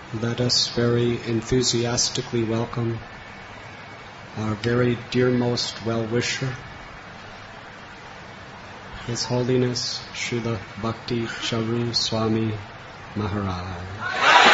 Let us very enthusiastically welcome our very dearmost well-wisher, His Holiness Srila Bhakti Charu Swami Maharaj.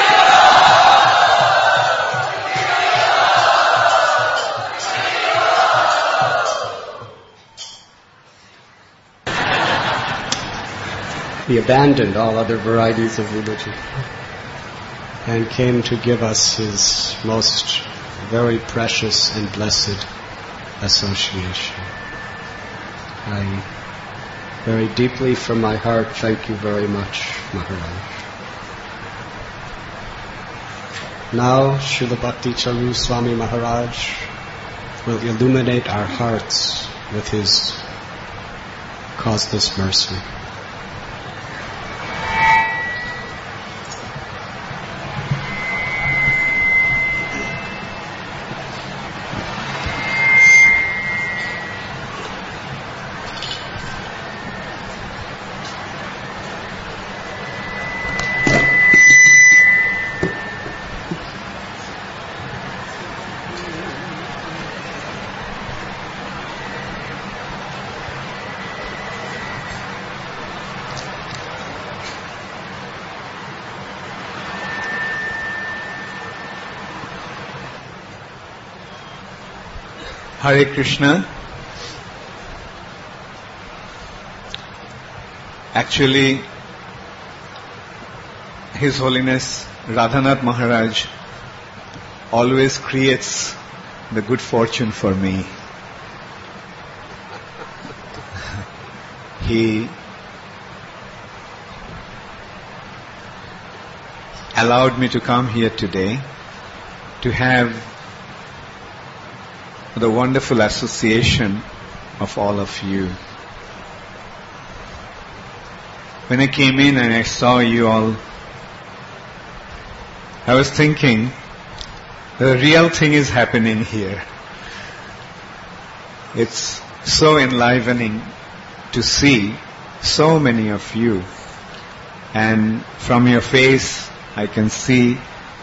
He abandoned all other varieties of religion and came to give us his most very precious and blessed association. I very deeply from my heart thank you very much, Maharaj. Now, Srila Bhakti Charu Swami Maharaj will illuminate our hearts with his causeless mercy. Hare Krishna. Actually, His Holiness Radhanath Maharaj always creates the good fortune for me. He allowed me to come here today to have the wonderful association of all of you. When I came in and I saw you all, I was thinking, the real thing is happening here. It's so enlivening to see so many of you. And from your face, I can see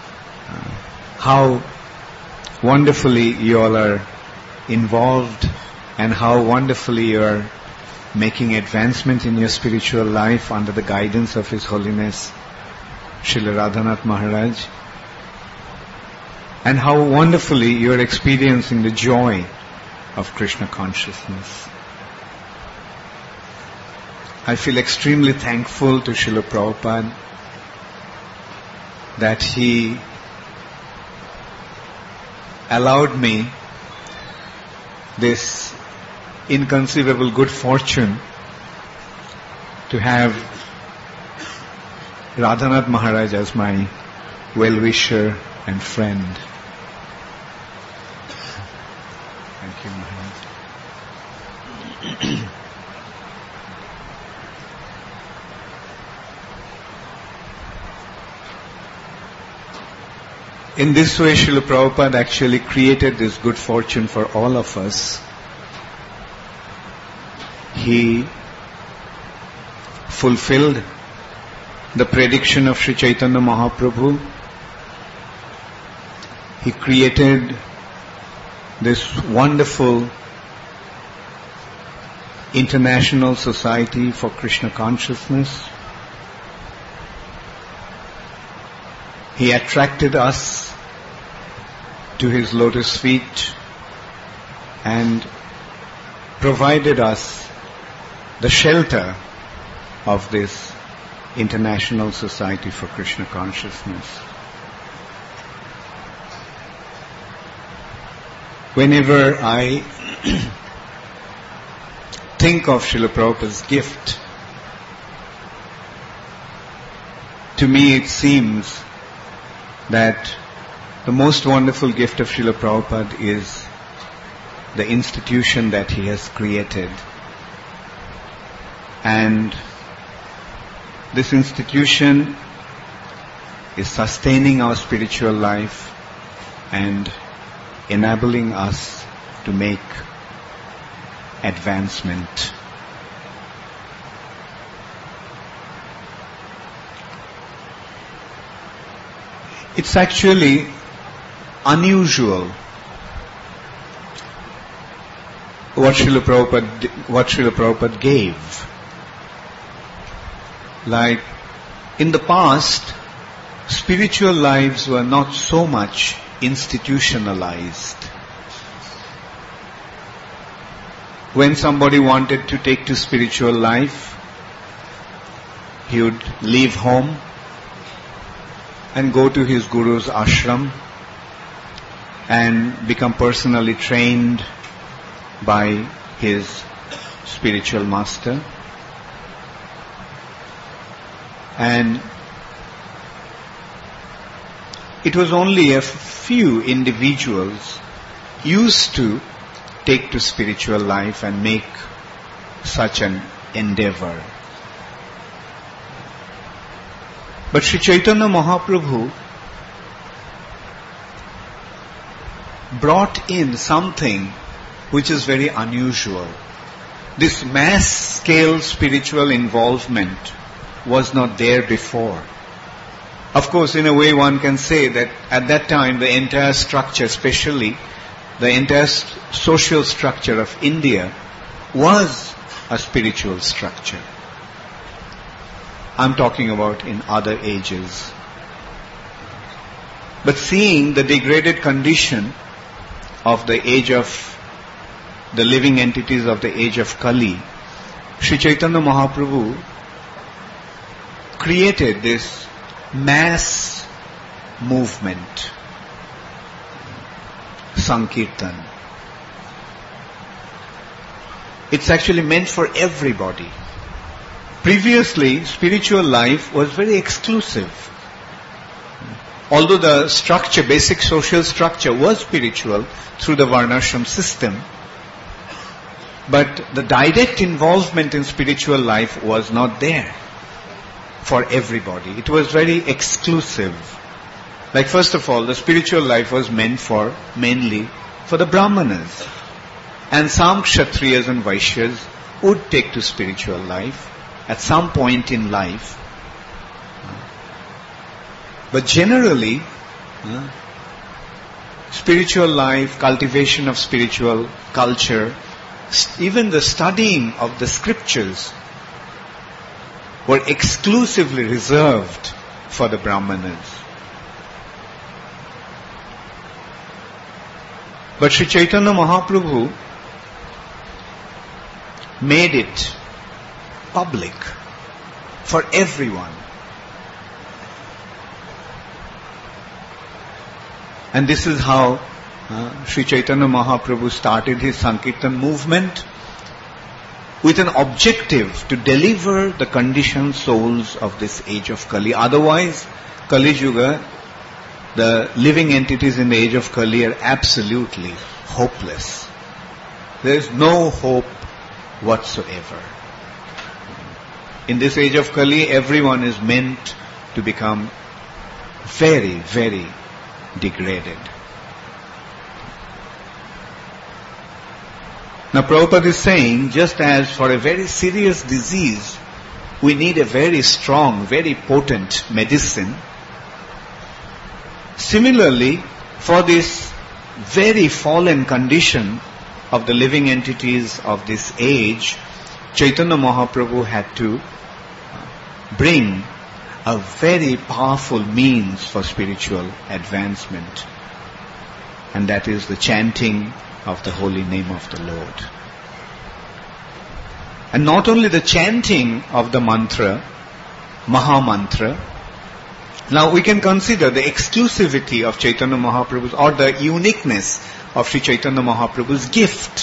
how wonderfully you all are involved and how wonderfully you are making advancement in your spiritual life under the guidance of His Holiness Srila Radhanath Maharaj, and how wonderfully you are experiencing the joy of Krishna consciousness. I feel extremely thankful to Srila Prabhupada that he allowed me this inconceivable good fortune to have Radhanath Maharaj as my well-wisher and friend. Thank you, Maharaj. In this way, Srila Prabhupada actually created this good fortune for all of us. He fulfilled the prediction of Sri Chaitanya Mahaprabhu. He created this wonderful international society for Krishna consciousness. He attracted us to His lotus feet and provided us the shelter of this international society for Krishna consciousness. Whenever I think of Srila Prabhupada's gift, to me it seems that the most wonderful gift of Srila Prabhupada is the institution that he has created. And this institution is sustaining our spiritual life and enabling us to make advancement. It's actually unusual what Srila Prabhupada gave. Like, in the past, spiritual lives were not so much institutionalized. When somebody wanted to take to spiritual life, he would leave home and go to his guru's ashram and become personally trained by his spiritual master. And it was only a few individuals used to take to spiritual life and make such an endeavor. But Sri Chaitanya Mahaprabhu brought in something which is very unusual. This mass-scale spiritual involvement was not there before. Of course, in a way one can say that at that time the entire structure, especially the entire social structure of India, was a spiritual structure. I'm talking about in other ages. But seeing the degraded condition of the age of the living entities of the age of Kali, Sri Chaitanya Mahaprabhu created this mass movement, Sankirtan. It's actually meant for everybody. Previously, spiritual life was very exclusive. Although the structure, basic social structure was spiritual through the Varnashram system, but the direct involvement in spiritual life was not there for everybody. It was very exclusive. Like, first of all, the spiritual life was meant for, mainly for the Brahmanas. And some Kshatriyas and Vaishyas would take to spiritual life at some point in life. But generally, spiritual life, cultivation of spiritual culture, even the studying of the scriptures were exclusively reserved for the Brahmanas. But Sri Chaitanya Mahaprabhu made it public for everyone. And this is how Sri Chaitanya Mahaprabhu started his Sankirtan movement, with an objective to deliver the conditioned souls of this age of Kali. Otherwise, Kali Yuga, the living entities in the age of Kali are absolutely hopeless. There is no hope whatsoever. In this age of Kali, everyone is meant to become very, very degraded. Now Prabhupada is saying, just as for a very serious disease, we need a very strong, very potent medicine, similarly, for this very fallen condition of the living entities of this age, Chaitanya Mahaprabhu had to bring a very powerful means for spiritual advancement. And that is the chanting of the holy name of the Lord. And not only the chanting of the mantra, Maha Mantra. Now we can consider the exclusivity of Chaitanya Mahaprabhu's, or the uniqueness of Sri Chaitanya Mahaprabhu's gift.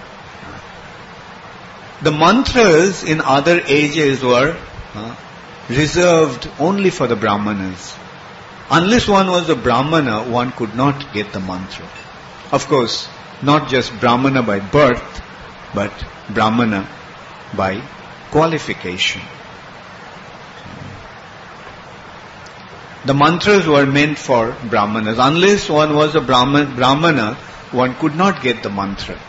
The mantras in other ages were reserved only for the Brahmanas. Unless one was a Brahmana, one could not get the mantra. Of course, not just Brahmana by birth, but Brahmana by qualification. The mantras were meant for Brahmanas. Unless one was a Brahmana, one could not get the mantra.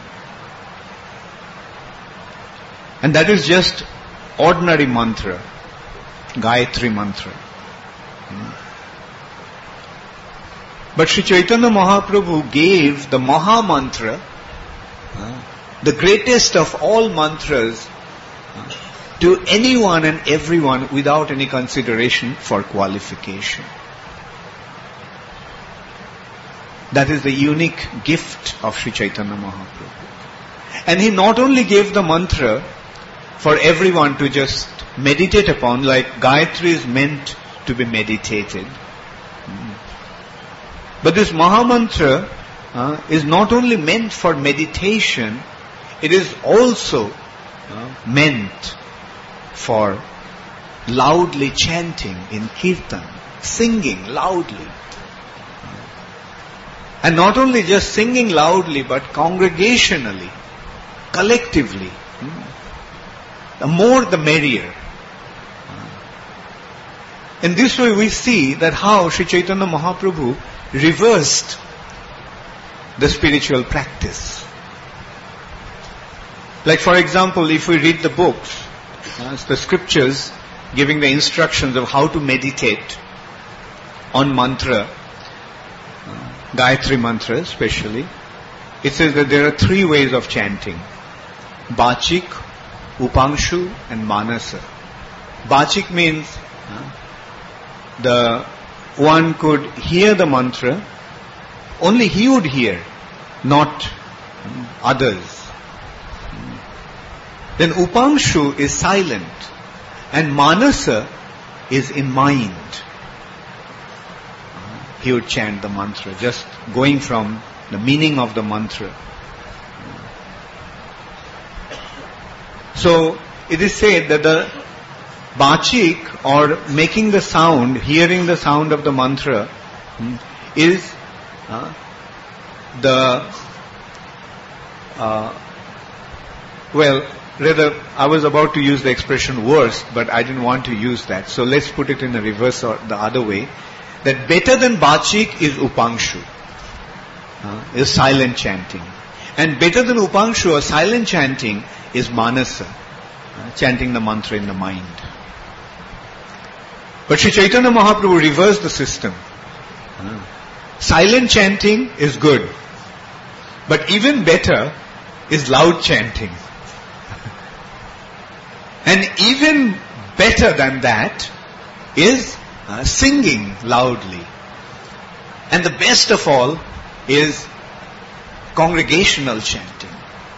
And that is just ordinary mantra, Gayatri mantra. But Sri Chaitanya Mahaprabhu gave the Maha Mantra, the greatest of all mantras, to anyone and everyone without any consideration for qualification. That is the unique gift of Sri Chaitanya Mahaprabhu. And he not only gave the mantra for everyone to just meditate upon, like Gayatri is meant to be meditated. But this Maha Mantra is not only meant for meditation, it is also meant for loudly chanting in kirtan, singing loudly. And not only just singing loudly, but congregationally, collectively. The more the merrier. In this way we see that how Sri Chaitanya Mahaprabhu reversed the spiritual practice. Like for example, if we read the books, the scriptures giving the instructions of how to meditate on mantra, Gayatri mantra especially, it says that there are 3 ways of chanting. Bachik, Upangshu and Manasa. Bachik means the one could hear the mantra, only he would hear, not others. Then Upangshu is silent and Manasa is in mind. He would chant the mantra, just going from the meaning of the mantra. So it is said that the Bachik, or making the sound, hearing the sound of the mantra, is rather, I was about to use the expression worst, but I didn't want to use that. So let's put it in the reverse or the other way. That better than Bachik is Upangshu, is silent chanting. And better than Upangshu or silent chanting is Manasa, chanting the mantra in the mind. But Sri Chaitanya Mahaprabhu reversed the system. Silent chanting is good. But even better is loud chanting. And even better than that is singing loudly. And the best of all is congregational chanting.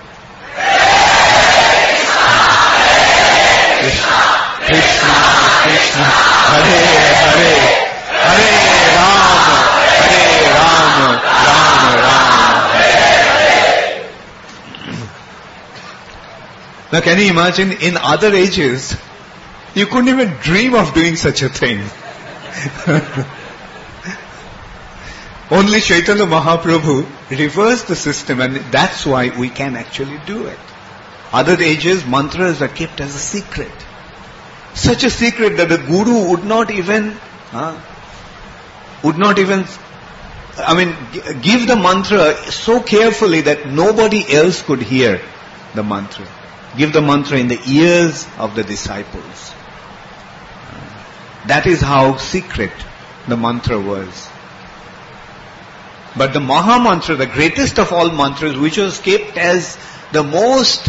Krishna, Krishna, Hare Hare, Hare Rama, Rama Rama, Hare Hare. Now can you imagine, in other ages, you couldn't even dream of doing such a thing. Only Chaitanya Mahaprabhu reversed the system, and that's why we can actually do it. Other ages, mantras are kept as a secret. Such a secret that the guru would not even give the mantra so carefully that nobody else could hear the mantra. Give the mantra in the ears of the disciples. That is how secret the mantra was. But the Maha Mantra, the greatest of all mantras, which was kept as the most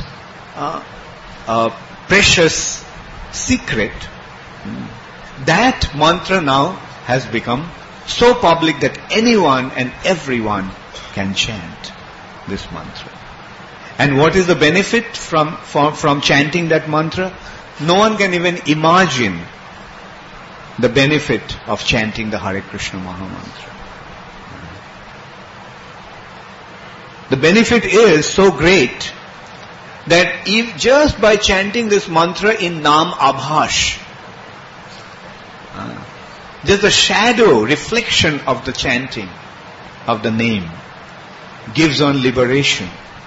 precious secret, that mantra now has become so public that anyone and everyone can chant this mantra. And what is the benefit from chanting that mantra? No one can even imagine the benefit of chanting the Hare Krishna Maha Mantra. The benefit is so great that if just by chanting this mantra in Nam Abhash, just the shadow, reflection of the chanting of the name gives on liberation.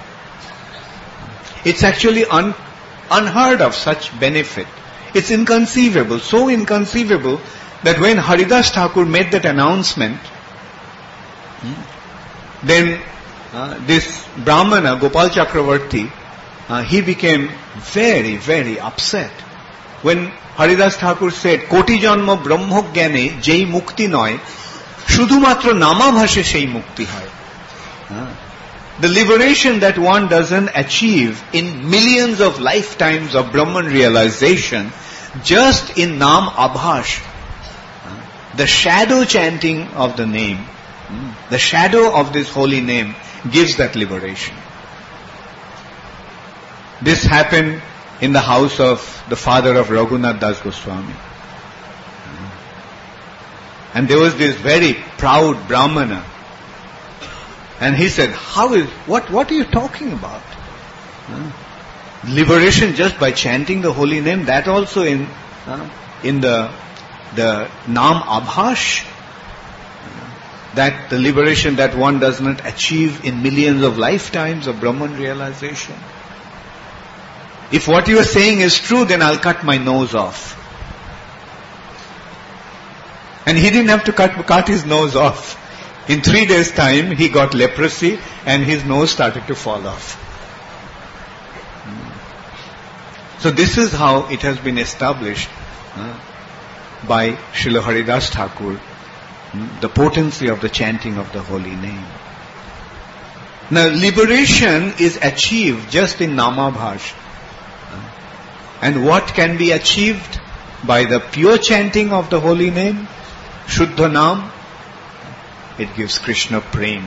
It's actually unheard of, such benefit. It's inconceivable, so inconceivable that when Haridas Thakur made that announcement, then this Brahmana, Gopal Chakravarti, he became very, very upset. When Haridas Thakur said, Koti Janma Brahmo Gyane Jai Mukti Noy, শুধুমাত্র নামাভাসে সেই মুক্তি হয়. The liberation that one doesn't achieve in millions of lifetimes of Brahman realization, just in Nam Abhash, the shadow chanting of the name, the shadow of this holy name gives that liberation. This happened in the house of the father of Raghunath Das Goswami. And there was this very proud Brahmana. And he said, what are you talking about? Liberation just by chanting the holy name, that also in the Nam Abhash, that the liberation that one does not achieve in millions of lifetimes of Brahman realization. If what you are saying is true, then I'll cut my nose off. And he didn't have to cut his nose off. In 3 days' time, he got leprosy and his nose started to fall off. So this is how it has been established by Srila Haridas Thakur, the potency of the chanting of the holy name. Now, liberation is achieved just in Namabhash. And what can be achieved by the pure chanting of the holy name? Shuddha Nam. It gives Krishna prem,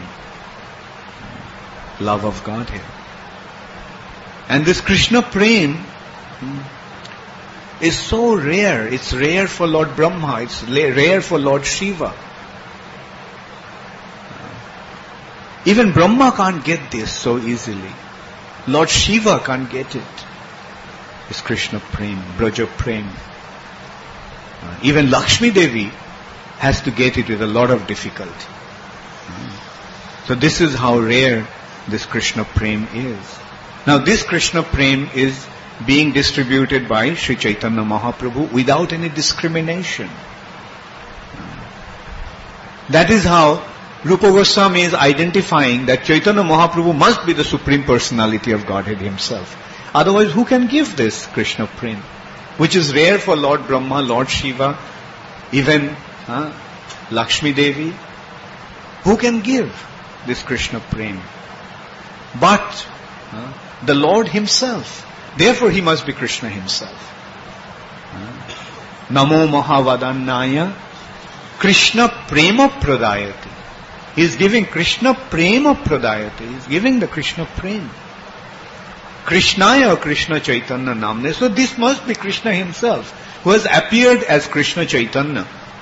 love of Godhead. And this Krishna prem is so rare. It's rare for Lord Brahma. It's rare for Lord Shiva. Even Brahma can't get this so easily. Lord Shiva can't get it. It's Krishna prem, Braja prem. Even Lakshmi Devi has to get it with a lot of difficulty. So this is how rare this Krishna prem is. Now this Krishna prem is being distributed by Sri Chaitanya Mahaprabhu without any discrimination. That is how Rupa Goswami is identifying that Chaitanya Mahaprabhu must be the Supreme Personality of Godhead himself. Otherwise, who can give this Krishna prem? Which is rare for Lord Brahma, Lord Shiva, even Lakshmi Devi. Who can give this Krishna prem? But the Lord himself. Therefore he must be Krishna himself. Namo Mahavadannaya Krishna prema pradayati. He is giving Krishna prema pradayati. He is giving the Krishna prem. Krishnaya Krishna Chaitanya namne. So this must be Krishna himself, who has appeared as Krishna Chaitanya.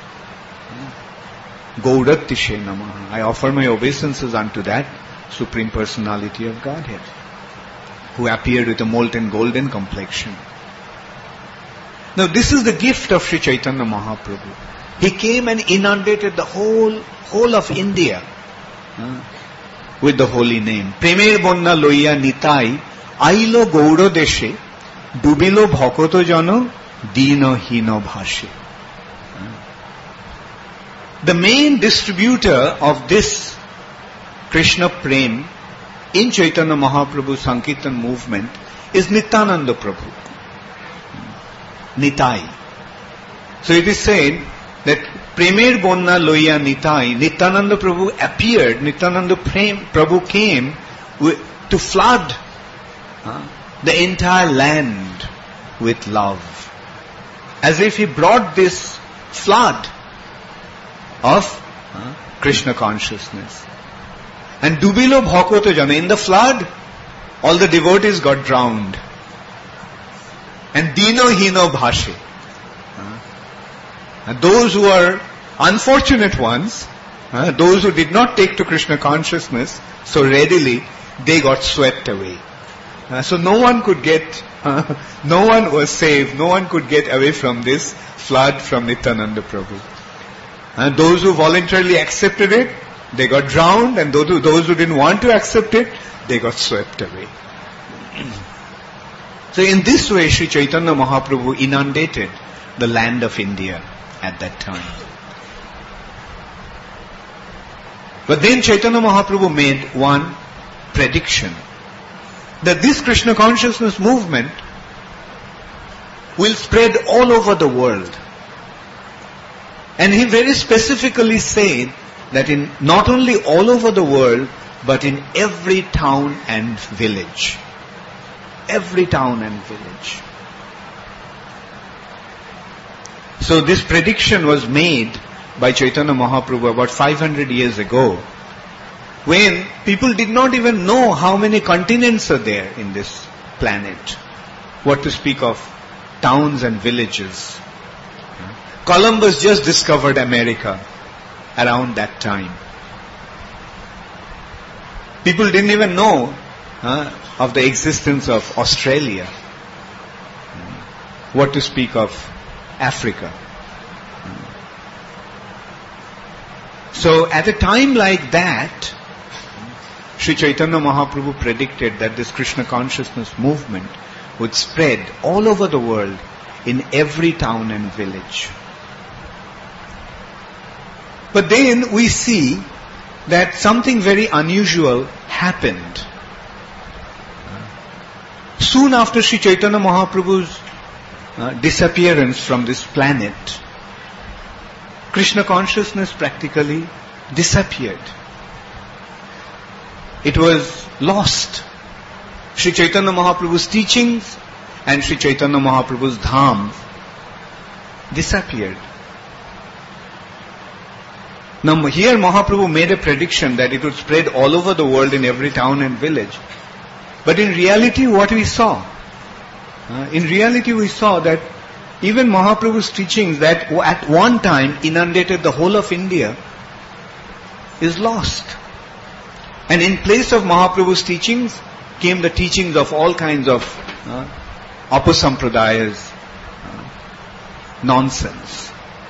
Gaudattishe namaha. I offer my obeisances unto that Supreme Personality of Godhead, who appeared with a molten golden complexion. Now this is the gift of Sri Chaitanya Mahaprabhu. He came and inundated the whole of India with the holy name. Premer bonna loiya nitai ailo gauro deshe dubilo bhakoto jano dino hino bhashe. The main distributor of this Krishna prem in Chaitanya Mahaprabhu's Sankirtan movement is Nityananda Prabhu. Nitai. So it is said that Premer Bonna Loya Nitai, Nityananda Prabhu appeared, Nityananda Prabhu came to flood the entire land with love. As if he brought this flood of Krishna consciousness. And Dubilo Bhakoto Jana, in the flood, all the devotees got drowned. And Dino Hino Bhashe. And those who are unfortunate ones, those who did not take to Krishna consciousness so readily, they got swept away. So no one could get, no one was saved, no one could get away from this flood from Nityananda Prabhu. And those who voluntarily accepted it, they got drowned, and those who didn't want to accept it, they got swept away. So in this way, Sri Chaitanya Mahaprabhu inundated the land of India at that time. But then Chaitanya Mahaprabhu made one prediction, that this Krishna consciousness movement will spread all over the world. And he very specifically said that in not only all over the world, but in every town and village. Every town and village. So this prediction was made by Chaitanya Mahaprabhu about 500 years ago, when people did not even know how many continents are there in this planet. What to speak of towns and villages. Columbus just discovered America around that time. People didn't even know of the existence of Australia. What to speak of Africa. So at a time like that, Sri Chaitanya Mahaprabhu predicted that this Krishna consciousness movement would spread all over the world in every town and village. But then we see that something very unusual happened. Soon after Sri Chaitanya Mahaprabhu's disappearance from this planet, Krishna consciousness practically disappeared. It was lost. Sri Chaitanya Mahaprabhu's teachings and Sri Chaitanya Mahaprabhu's dham disappeared. Now here Mahaprabhu made a prediction that it would spread all over the world in every town and village. But in reality what we saw? In reality we saw that even Mahaprabhu's teachings that at one time inundated the whole of India is lost. And in place of Mahaprabhu's teachings came the teachings of all kinds of apasampradayas, nonsense.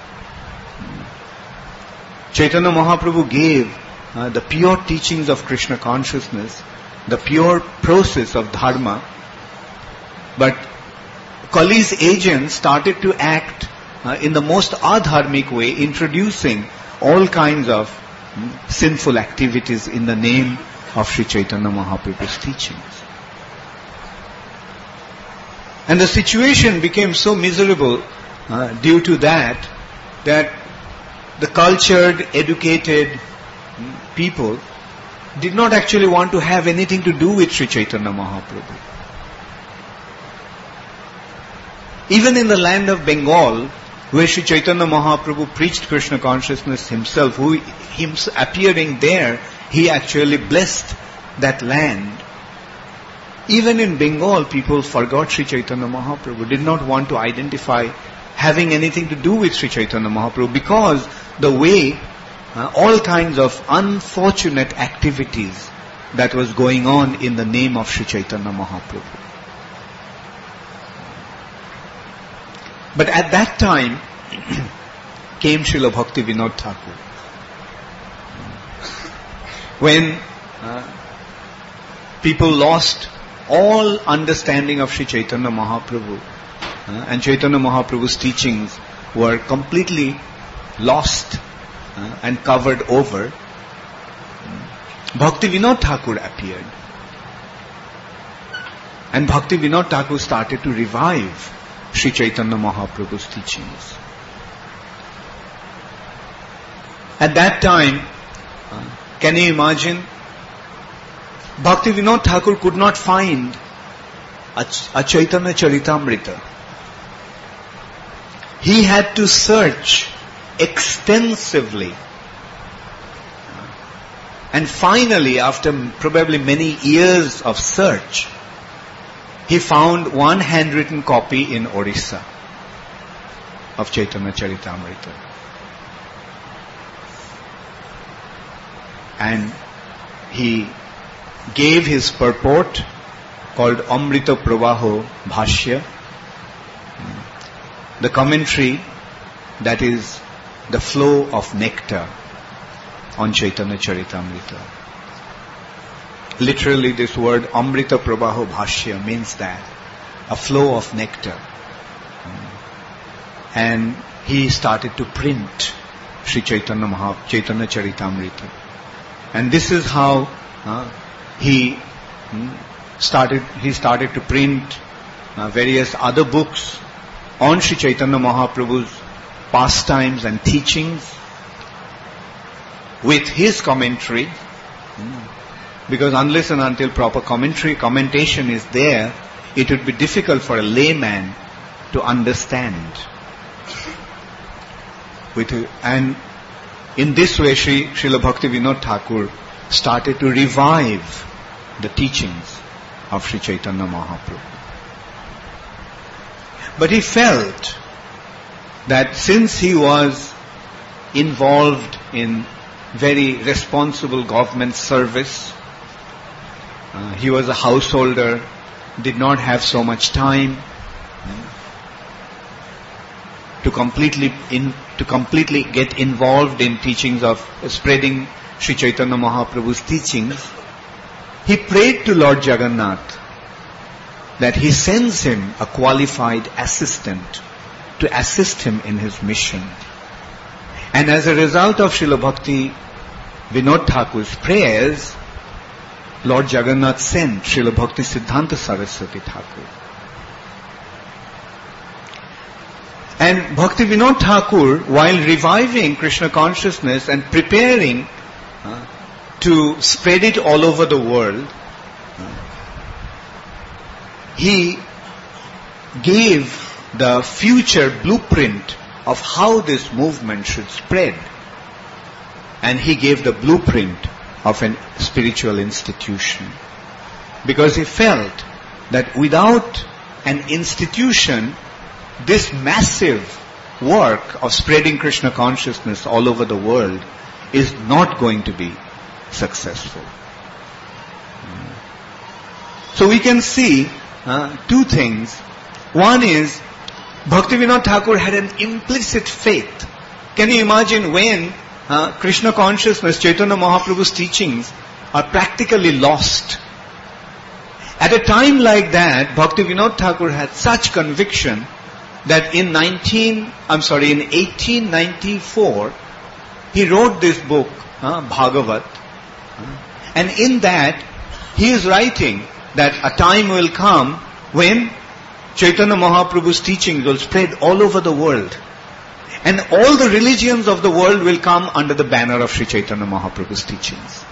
Chaitanya Mahaprabhu gave the pure teachings of Krishna consciousness, the pure process of dharma, but Kali's agents started to act in the most adharmic way, introducing all kinds of sinful activities in the name of Sri Chaitanya Mahaprabhu's teachings. And the situation became so miserable due to that the cultured, educated people did not actually want to have anything to do with Sri Chaitanya Mahaprabhu. Even in the land of Bengal, where Sri Chaitanya Mahaprabhu preached Krishna consciousness himself, appearing there, he actually blessed that land. Even in Bengal, people forgot Sri Chaitanya Mahaprabhu, did not want to identify having anything to do with Sri Chaitanya Mahaprabhu, because the way all kinds of unfortunate activities that was going on in the name of Sri Chaitanya Mahaprabhu. But at that time came Srila Bhakti Vinod Thakur. When people lost all understanding of Sri Chaitanya Mahaprabhu, and Chaitanya Mahaprabhu's teachings were completely lost and covered over, Bhakti Vinod Thakur appeared. And Bhakti Vinod Thakur started to revive Sri Chaitanya Mahaprabhu's teachings. At that time, can you imagine? Bhakti Vinod Thakur could not find a Chaitanya Charitamrita. He had to search extensively. And finally, after probably many years of search, he found one handwritten copy in Orissa of Chaitanya Charitamrita. And he gave his purport called Amrita Pravaho Bhashya, the commentary that is the flow of nectar on Chaitanya Charitamrita. Literally this word Amrita Pravaho Bhashya means that, a flow of nectar. And he started to print Sri Chaitanya Charitamrita. And this is how he started to print various other books on Sri Chaitanya Mahaprabhu's pastimes and teachings. with his commentary, because unless and until proper commentation is there, it would be difficult for a layman to understand. And in this way, Srila Bhaktivinoda Thakur started to revive the teachings of Sri Chaitanya Mahaprabhu. But he felt that since he was involved in very responsible government service, he was a householder, did not have so much time to completely get involved in teachings of spreading Sri Chaitanya Mahaprabhu's teachings. He prayed to Lord Jagannath that he sends him a qualified assistant to assist him in his mission. And as a result of Srila Bhakti Vinod Thakur's prayers, Lord Jagannath sent Srila Bhakti Siddhanta Saraswati Thakur. And Bhakti Vinod Thakur, while reviving Krishna consciousness and preparing to spread it all over the world, he gave the future blueprint of how this movement should spread. And he gave the blueprint of a spiritual institution. Because he felt that without an institution, this massive work of spreading Krishna consciousness all over the world is not going to be successful. So we can see two things. One is, Bhaktivinoda Thakur had an implicit faith. Can you imagine when Krishna consciousness, Chaitanya Mahaprabhu's teachings are practically lost? At a time like that, Bhaktivinoda Thakur had such conviction that in 1894, he wrote this book, Bhagavat. And in that, he is writing that a time will come when Chaitanya Mahaprabhu's teachings will spread all over the world. And all the religions of the world will come under the banner of Sri Chaitanya Mahaprabhu's teachings.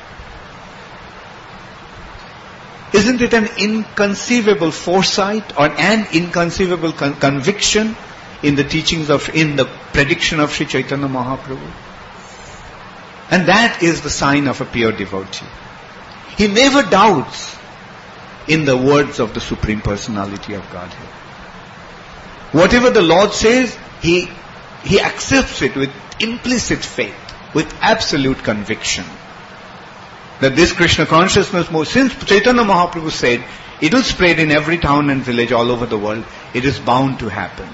Isn't it an inconceivable foresight or an inconceivable conviction in the teachings in the prediction of Sri Chaitanya Mahaprabhu? And that is the sign of a pure devotee. He never doubts in the words of the Supreme Personality of Godhead. Whatever the Lord says, he accepts it with implicit faith, with absolute conviction. That this Krishna consciousness moves, since Chaitanya Mahaprabhu said, it will spread in every town and village all over the world, it is bound to happen.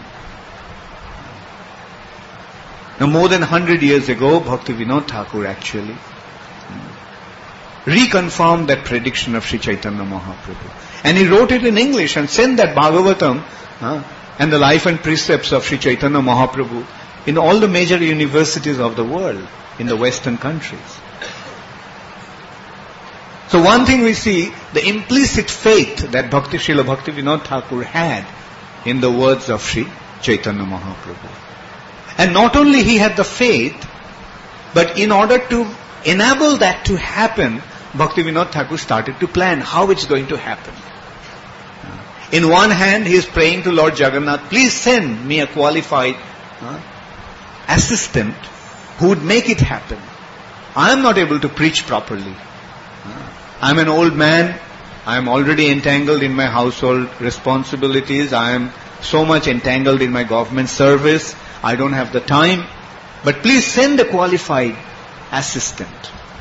Now more than 100 years ago, Bhakti Vinod Thakur actually reconfirmed that prediction of Sri Chaitanya Mahaprabhu. And he wrote it in English and sent that Bhagavatam and the life and precepts of Sri Chaitanya Mahaprabhu in all the major universities of the world, in the Western countries. So one thing we see, the implicit faith that Srila Bhakti Vinod Thakur had in the words of Sri Chaitanya Mahaprabhu. And not only he had the faith, but in order to enable that to happen, Bhakti Vinod Thakur started to plan how it's going to happen. In one hand, he is praying to Lord Jagannath, please send me a qualified assistant who would make it happen. I am not able to preach properly. I am an old man. I am already entangled in my household responsibilities. I am so much entangled in my government service. I don't have the time. But please send a qualified assistant.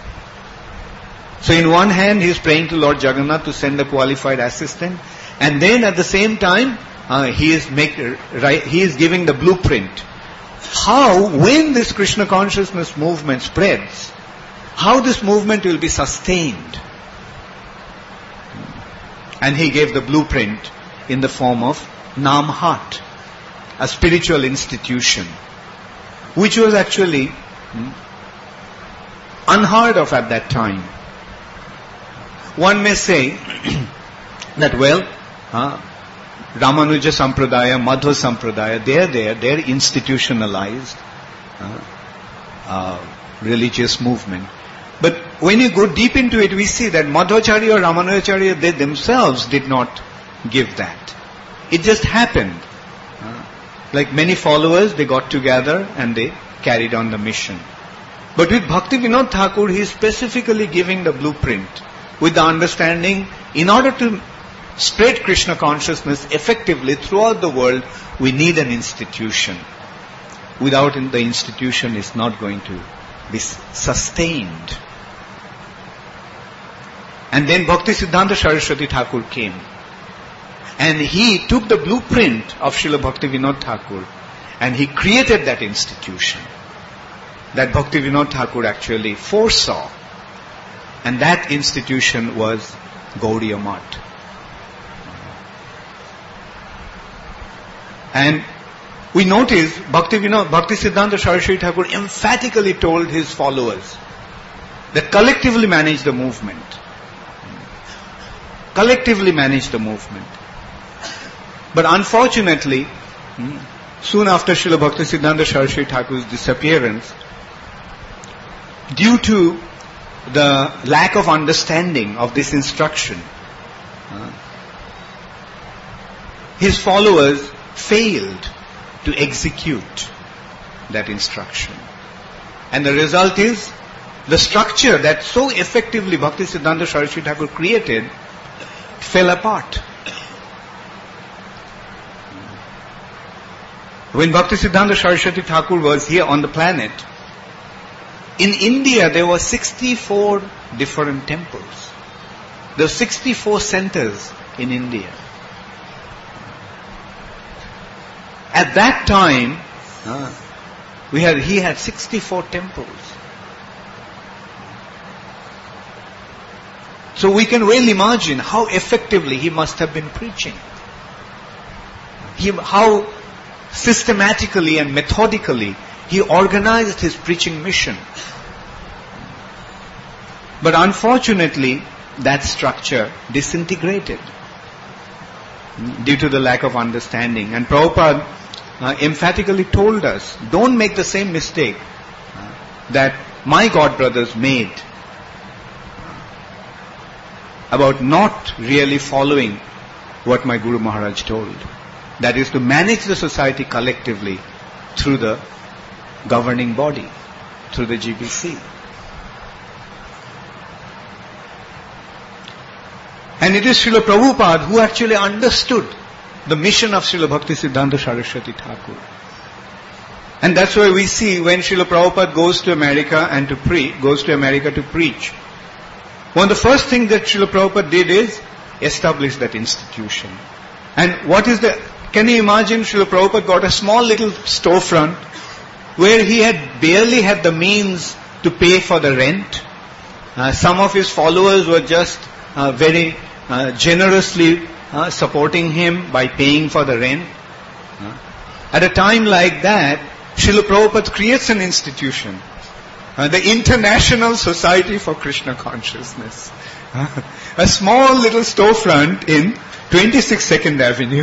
So in one hand, he is praying to Lord Jagannath to send a qualified assistant. And then at the same time, he is giving the blueprint. How, when this Krishna consciousness movement spreads, how this movement will be sustained. And he gave the blueprint in the form of Namhat, a spiritual institution, which was actually unheard of at that time. One may say that, well, Ramanuja Sampradaya, Madhva Sampradaya, they're institutionalized. religious movement. But when you go deep into it, we see that Madhvacharya or Ramanujacharya, they themselves did not give that. It just happened. Like many followers, they got together and they carried on the mission. But with Bhaktivinoda Thakur, he is specifically giving the blueprint with the understanding, in order to spread Krishna consciousness effectively throughout the world, we need an institution. Without the institution, it's not going to be sustained. And then Bhakti Siddhanta Saraswati Thakur came. And he took the blueprint of Srila Bhaktivinoda Thakur and he created that institution that Bhaktivinoda Thakur actually foresaw. And that institution was Gaudiya Math. And we notice Bhakti Siddhanta Saraswati Thakur emphatically told his followers that collectively manage the movement. Collectively manage the movement. But unfortunately, soon after Srila Bhakti Siddhanta Saraswati Thakur's disappearance, due to the lack of understanding of this instruction, his followers failed to execute that instruction. And the result is, the structure that so effectively Bhakti Siddhanta Saraswati Thakur created fell apart. When Bhakti Siddhanta Saraswati Thakur was here on the planet, in India there were 64 different temples. There were 64 centers in India. At that time, he had 64 temples. So we can well imagine how effectively he must have been preaching. How systematically and methodically he organized his preaching mission. But unfortunately, that structure disintegrated due to the lack of understanding. And Prabhupada emphatically told us, don't make the same mistake that my godbrothers made about not really following what my Guru Maharaj told. That is to manage the society collectively through the governing body, through the GBC. And it is Srila Prabhupada who actually understood the mission of Srila Bhakti Siddhanta Saraswati Thakur. And that's why we see when Srila Prabhupada goes to America to preach, one of the first things that Srila Prabhupada did is establish that institution. And can you imagine, Srila Prabhupada got a small little storefront where he had barely had the means to pay for the rent. Some of his followers were just very generously supporting him by paying for the rent. At a time like that, Srila Prabhupada creates an institution, the International Society for Krishna Consciousness. A small little storefront in 26 2nd Avenue.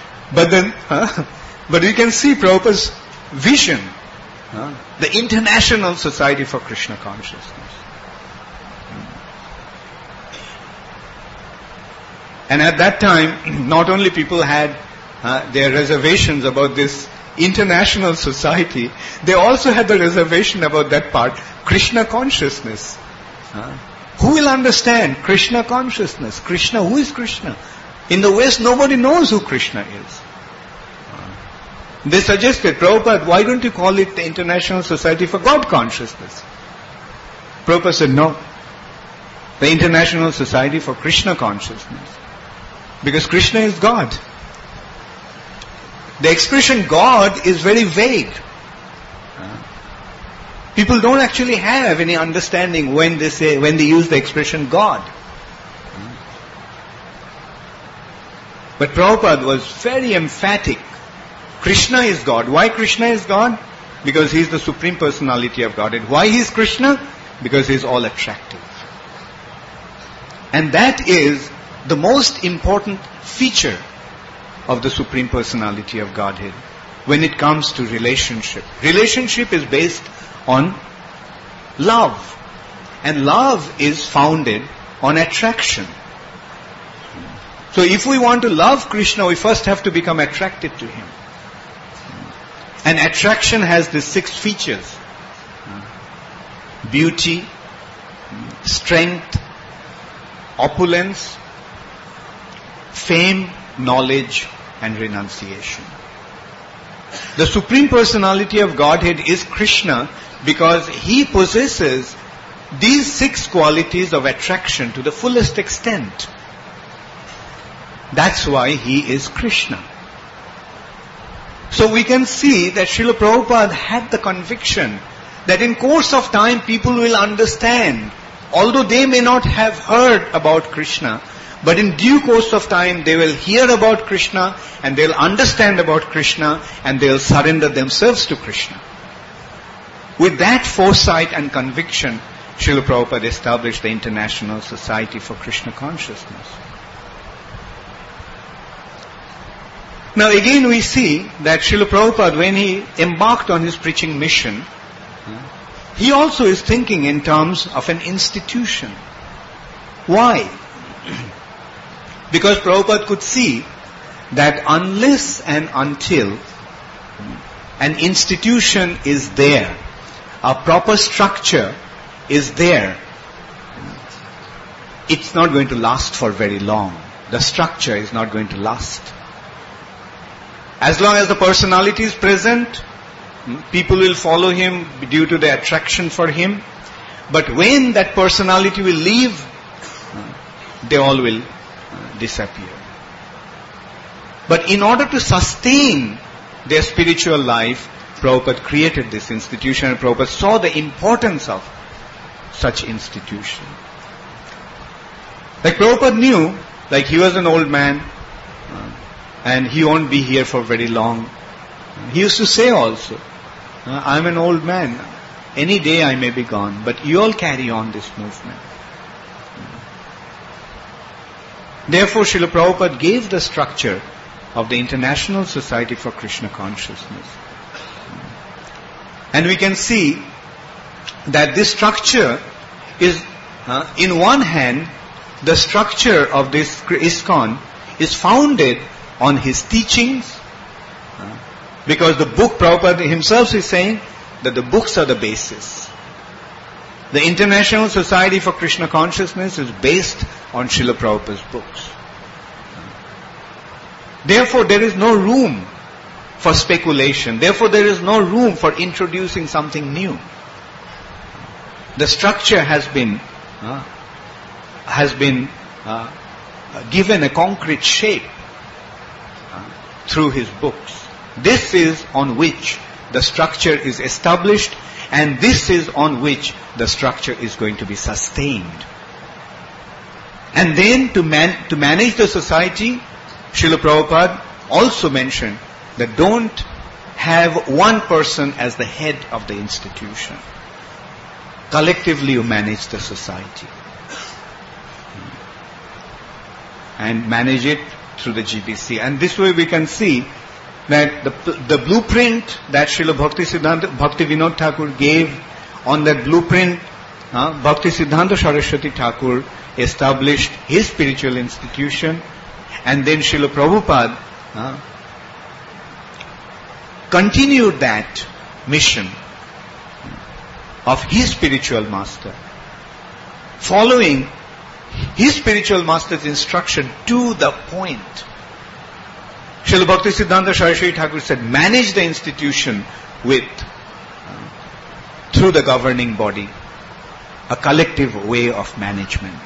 But you can see Prabhupada's vision, the International Society for Krishna Consciousness. And at that time, not only people had their reservations about this international society, they also had the reservation about that part, Krishna consciousness. Who will understand Krishna consciousness? Krishna, who is Krishna? In the West, nobody knows who Krishna is. They suggested, Prabhupada, why don't you call it the International Society for God Consciousness? Prabhupada said, no. The International Society for Krishna Consciousness. Because Krishna is God. The expression God is very vague. People don't actually have any understanding when they use the expression God. But Prabhupada was very emphatic. Krishna is God. Why Krishna is God? Because He is the Supreme Personality of Godhead. Why He is Krishna? Because He is all attractive. And that is the most important feature of the Supreme Personality of Godhead when it comes to relationship. Relationship is based on love. And love is founded on attraction. So if we want to love Krishna, we first have to become attracted to Him. And attraction has these 6 features: beauty, strength, opulence, fame, knowledge, and renunciation. The Supreme Personality of Godhead is Krishna because He possesses these 6 qualities of attraction to the fullest extent. That's why He is Krishna. So we can see that Srila Prabhupada had the conviction that in course of time people will understand, although they may not have heard about Krishna, but in due course of time they will hear about Krishna and they'll understand about Krishna and they'll surrender themselves to Krishna. With that foresight and conviction, Srila Prabhupada established the International Society for Krishna Consciousness. Now again we see that Srila Prabhupada, when he embarked on his preaching mission, he also is thinking in terms of an institution. Why? Because Prabhupada could see that unless and until an institution is there, a proper structure is there, it's not going to last for very long. The structure is not going to last. As long as the personality is present, people will follow him due to the attraction for him. But when that personality will leave, they all will disappear. But in order to sustain their spiritual life, Prabhupada created this institution, and Prabhupada saw the importance of such institution. Like Prabhupada knew, like he was an old man, and he won't be here for very long. He used to say also, I'm an old man, any day I may be gone, but you all carry on this movement. Therefore, Srila Prabhupada gave the structure of the International Society for Krishna Consciousness. And we can see that this structure is, in one hand, the structure of this ISKCON is founded on his teachings, because the book, Prabhupada himself is saying that the books are the basis. The International Society for Krishna Consciousness is based on Srila Prabhupada's books. Therefore, there is no room for speculation. Therefore, there is no room for introducing something new. The structure has been given a concrete shape through his books. This is on which the structure is established, and this is on which the structure is going to be sustained. And then to manage the society, Srila Prabhupada also mentioned that don't have one person as the head of the institution. Collectively you manage the society. And manage it through the GBC. And this way we can see that the blueprint that Srila Bhaktivinoda Thakur gave, on that blueprint, Bhakti Siddhanta Saraswati Thakur established his spiritual institution, and then Srila Prabhupada continued that mission of his spiritual master, following his spiritual master's instruction to the point. Srila Bhakti Siddhanta Saraswati Thakur said, manage the institution through the governing body, a collective way of management.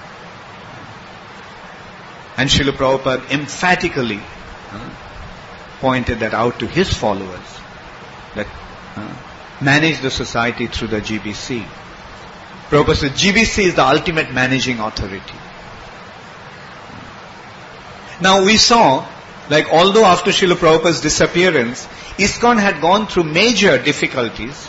And Srila Prabhupada emphatically pointed that out to his followers, that manage the society through the GBC. Prabhupada said, GBC is the ultimate managing authority. Now we saw, like although after Srila Prabhupada's disappearance, ISKCON had gone through major difficulties.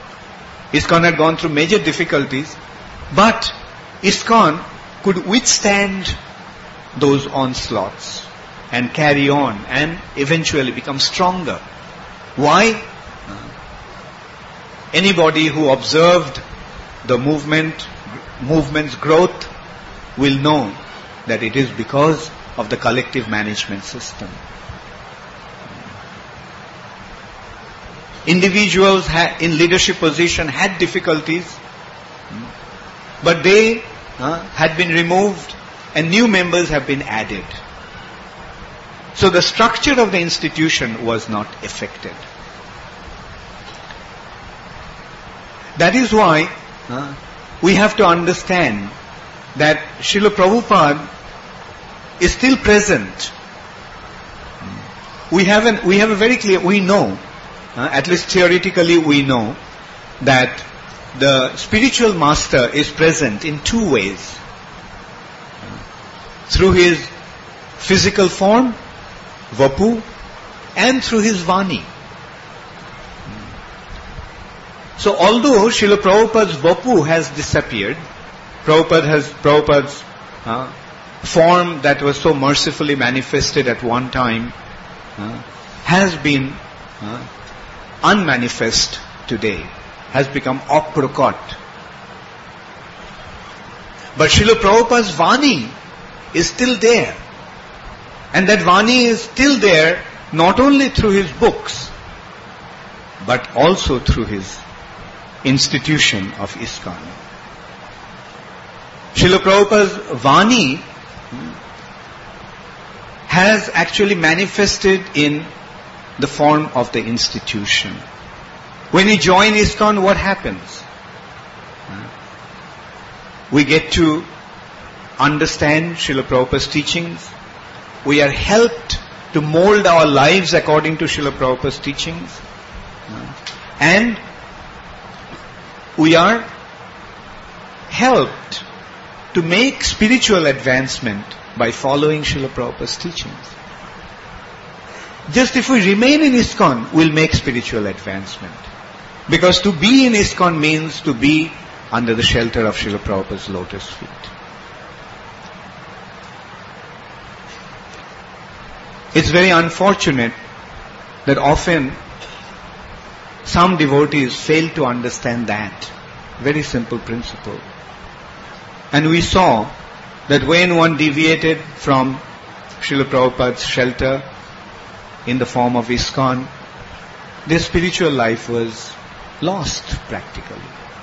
But ISKCON could withstand those onslaughts and carry on and eventually become stronger. Why? Anybody who observed the movement's growth, will know that it is because of the collective management system. Individuals in leadership position had difficulties, but they had been removed and new members have been added. So the structure of the institution was not affected. That is why we have to understand that Srila Prabhupada is still present. We have a very clear, we know, at least theoretically we know, that the spiritual master is present in two ways. Through his physical form, Vapu, and through his Vani. So although Srila Prabhupada's Vapu has disappeared, Prabhupada's form that was so mercifully manifested at one time has been unmanifest today, has become aprokot. But Srila Prabhupada's Vani is still there. And that Vani is still there not only through his books, but also through his institution of ISKCON. Srila Prabhupada's Vani has actually manifested in the form of the institution. When we join ISKCON, what happens? We get to understand Srila Prabhupada's teachings. We are helped to mold our lives according to Srila Prabhupada's teachings. And we are helped to make spiritual advancement by following Srila Prabhupada's teachings. Just if we remain in ISKCON, we'll make spiritual advancement. Because to be in ISKCON means to be under the shelter of Srila Prabhupada's lotus feet. It's very unfortunate that often some devotees fail to understand that very simple principle. And we saw that when one deviated from Srila Prabhupada's shelter in the form of ISKCON, their spiritual life was lost practically.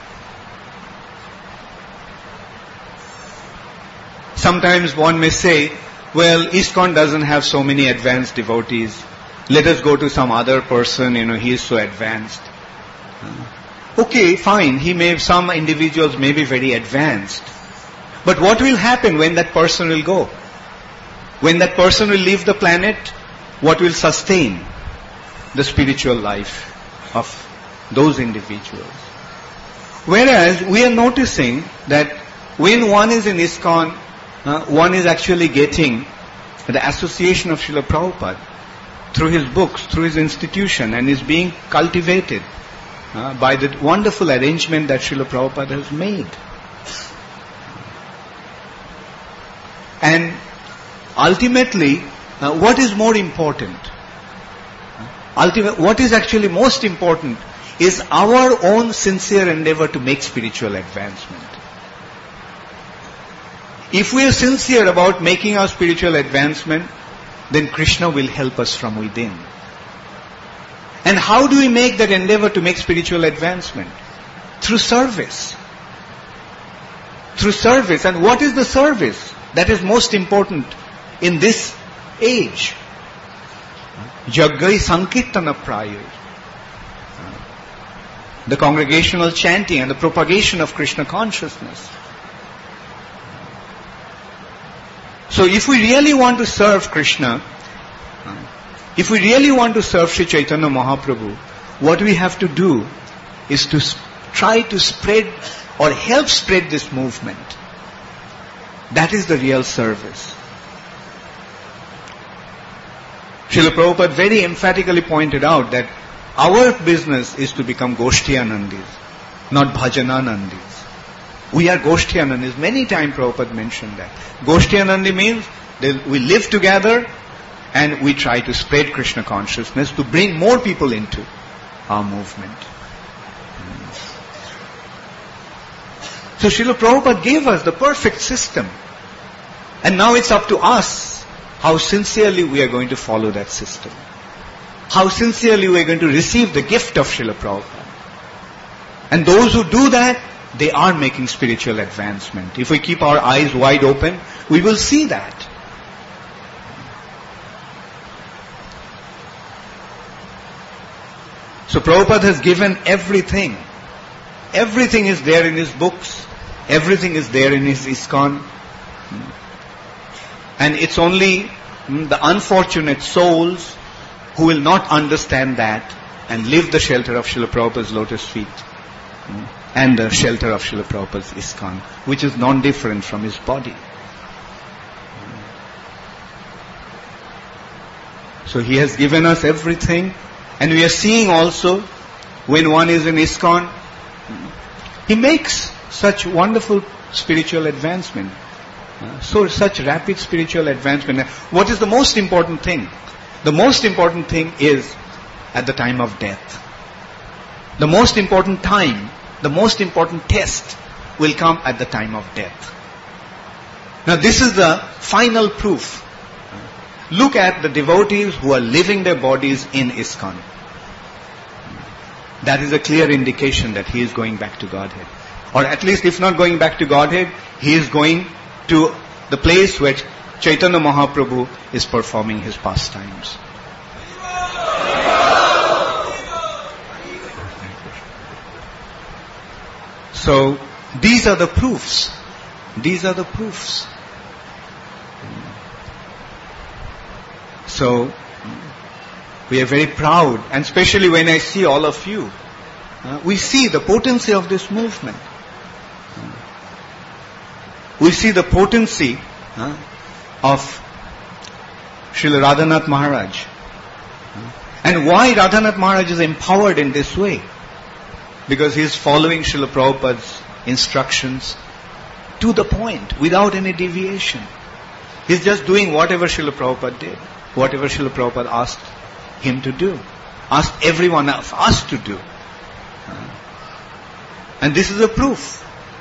Sometimes one may say, well, ISKCON doesn't have so many advanced devotees. Let us go to some other person, he is so advanced. Okay, fine, some individuals may be very advanced. But what will happen when that person will go? When that person will leave the planet, what will sustain the spiritual life of those individuals? Whereas we are noticing that when one is in ISKCON, one is actually getting the association of Srila Prabhupada through his books, through his institution, and is being cultivated by the wonderful arrangement that Srila Prabhupada has made. And ultimately, what is more important? What is actually most important is our own sincere endeavor to make spiritual advancement. If we are sincere about making our spiritual advancement, then Krishna will help us from within. And how do we make that endeavor to make spiritual advancement? Through service. Through service. And what is the service that is most important in this age? Jagai Sankirtana Prayur. The congregational chanting and the propagation of Krishna consciousness. So if we really want to serve Krishna, if we really want to serve Sri Chaitanya Mahaprabhu, what we have to do is to try to spread or help spread this movement. That is the real service. Srila Prabhupada very emphatically pointed out that our business is to become Goshtiyanandis, not Bhajananandis. We are Goshtiyanandis. Many times Prabhupada mentioned that. Goshtiyanandi means that we live together and we try to spread Krishna consciousness to bring more people into our movement. So Srila Prabhupada gave us the perfect system. And now it's up to us how sincerely we are going to follow that system. How sincerely we are going to receive the gift of Srila Prabhupada. And those who do that, they are making spiritual advancement. If we keep our eyes wide open, we will see that. So Prabhupada has given everything. Everything is there in his books. Everything is there in his ISKCON. And it's only the unfortunate souls who will not understand that and leave the shelter of Srila Prabhupada's lotus feet and the shelter of Srila Prabhupada's ISKCON, which is non-different from his body. So he has given us everything, and we are seeing also when one is in ISKCON, he makes such wonderful spiritual advancement. So such rapid spiritual advancement. What is the most important thing? The most important thing is at the time of death. The most important time, the most important test will come at the time of death. Now this is the final proof. Look at the devotees who are leaving their bodies in ISKCON. That is a clear indication that he is going back to Godhead. Or at least if not going back to Godhead, he is going to the place where Chaitanya Mahaprabhu is performing his pastimes. So, these are the proofs. These are the proofs. So, we are very proud, and especially when I see all of you, we see the potency of this movement. We see the potency of Srila Radhanath Maharaj. And why Radhanath Maharaj is empowered in this way? Because he is following Srila Prabhupada's instructions to the point, without any deviation. He is just doing whatever Srila Prabhupada did, whatever Srila Prabhupada asked him to do, asked everyone of us to do. And this is a proof.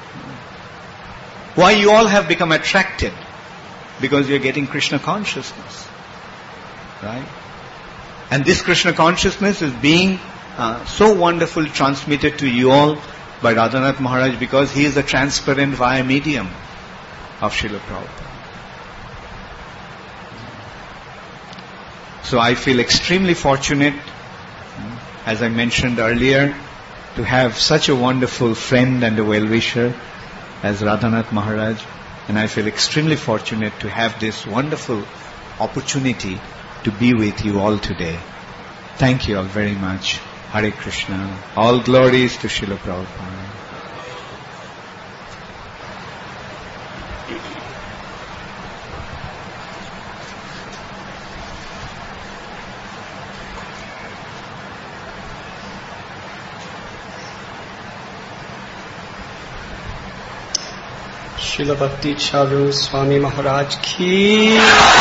Why you all have become attracted? Because you are getting Krishna consciousness. Right? And this Krishna consciousness is being so wonderfully transmitted to you all by Radhanath Maharaj, because he is a transparent via medium of Srila Prabhupada. So I feel extremely fortunate, as I mentioned earlier, to have such a wonderful friend and a well-wisher as Radhanath Maharaj, and I feel extremely fortunate to have this wonderful opportunity to be with you all today. Thank you all very much. Hare Krishna. All glories to Srila Prabhupada. Srila Bhakti Charu Swami Maharaj ki.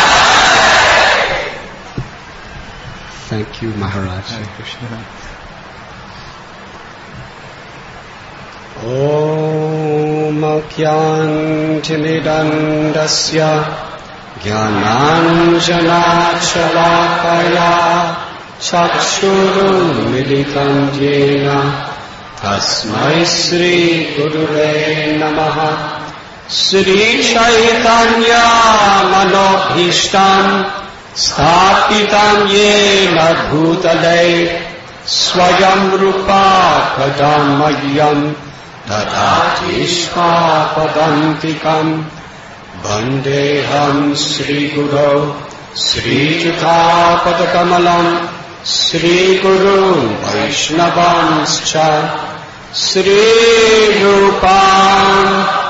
Thank you, Maharaj. Hare Krishna. Om Akyantimidandasya Jnananjana Shalakaya Chakshuru Militam Jena Tasmai Sri Gurave Namaha Sri Chaitanya Manobhishtam Sthapitam Yena Bhutale Swayam Rupa Kadamayyam Tadhatishma Padantikam Vandeham Sri Guru Sri Jutha Padakamalam Sri Guru Vaishnavanscha Sri Rupam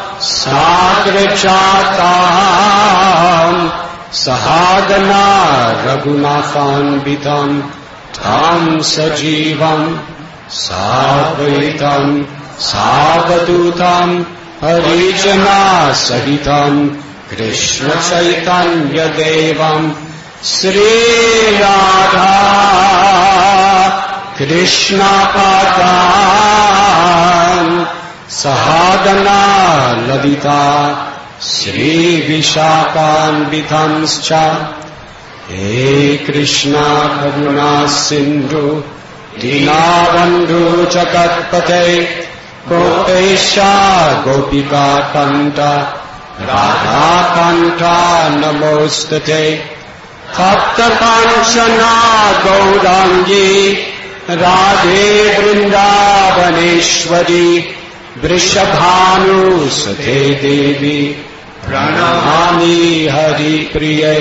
Sagrachatam Sahagana Raghunathanvitam Tam Sajivam Savaitam Savadutam Harijana Sahitam Krishna Chaitanya Devam Sri Radha Krishna Padam Sahagana Ladita Sri Vishakhanvithamscha He Krishna Karuna Sindhu Dinabandhu Jagatpate Gopesha Gopika Kanta Radha Kanta Namostate Tapta Kanchana Gaurangi Radhe Vrindavaneshwari Vrishabhanu Sate Devi Pranamami Hari Priye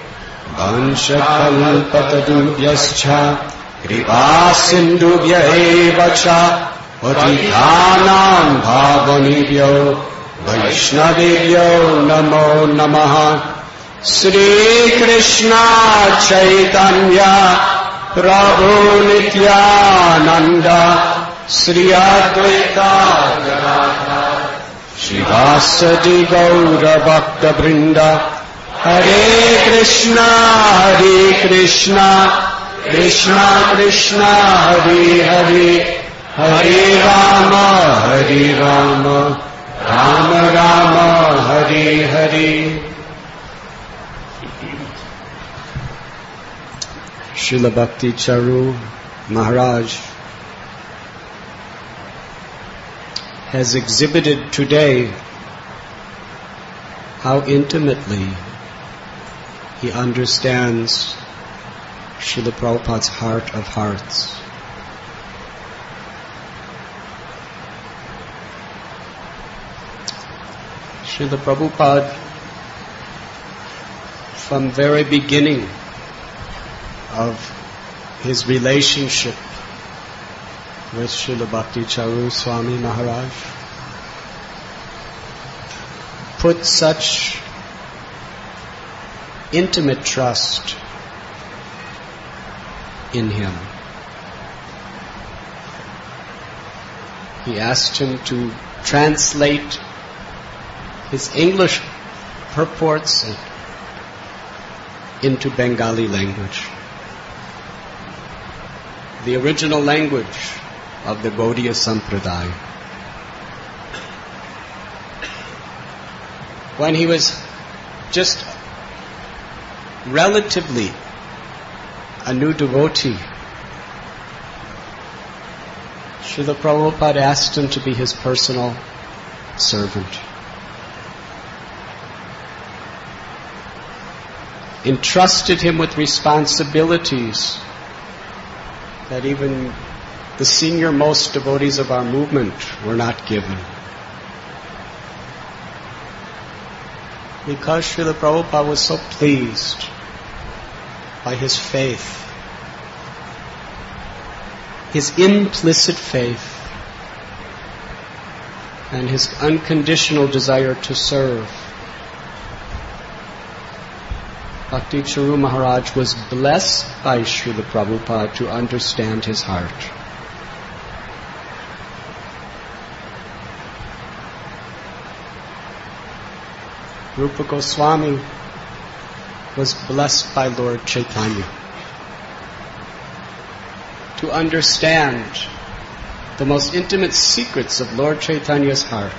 Vanshakalpatadubhyascha Kripa Sindhubhya evacha Patithanam Bhavanibhyo Vaishnavibhyo Namo Namaha Sri Krishna Chaitanya Prabhu Nityananda Sri Advaita Gadadhar Shivasati Gaura Bhakta Vrinda Hare Krishna Krishna Krishna Hare Hare Hare Rama Rama Rama Hare Hare. Srila Bhakti Charu Maharaj has exhibited today how intimately he understands Srila Prabhupada's heart of hearts. Srila Prabhupada, from very beginning of his relationship with Srila Bhakti Charu Swami Maharaj, put such intimate trust in him. He asked him to translate his English purports into Bengali language, the original language of the Gaudiya Sampradaya. When he was just relatively a new devotee, Srila Prabhupada asked him to be his personal servant. Entrusted him with responsibilities that even the senior most devotees of our movement were not given. Because Srila Prabhupada was so pleased by his faith, his implicit faith, and his unconditional desire to serve, Bhakti Charu Maharaj was blessed by Srila Prabhupada to understand his heart. Rupa Goswami was blessed by Lord Chaitanya to understand the most intimate secrets of Lord Chaitanya's heart.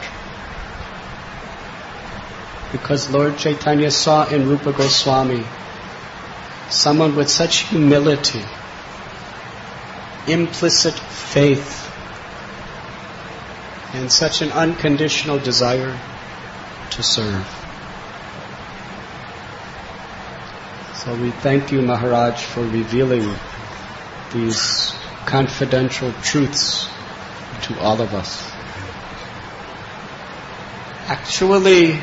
Because Lord Chaitanya saw in Rupa Goswami someone with such humility, implicit faith, and such an unconditional desire to serve. So we thank you, Maharaj, for revealing these confidential truths to all of us. Actually,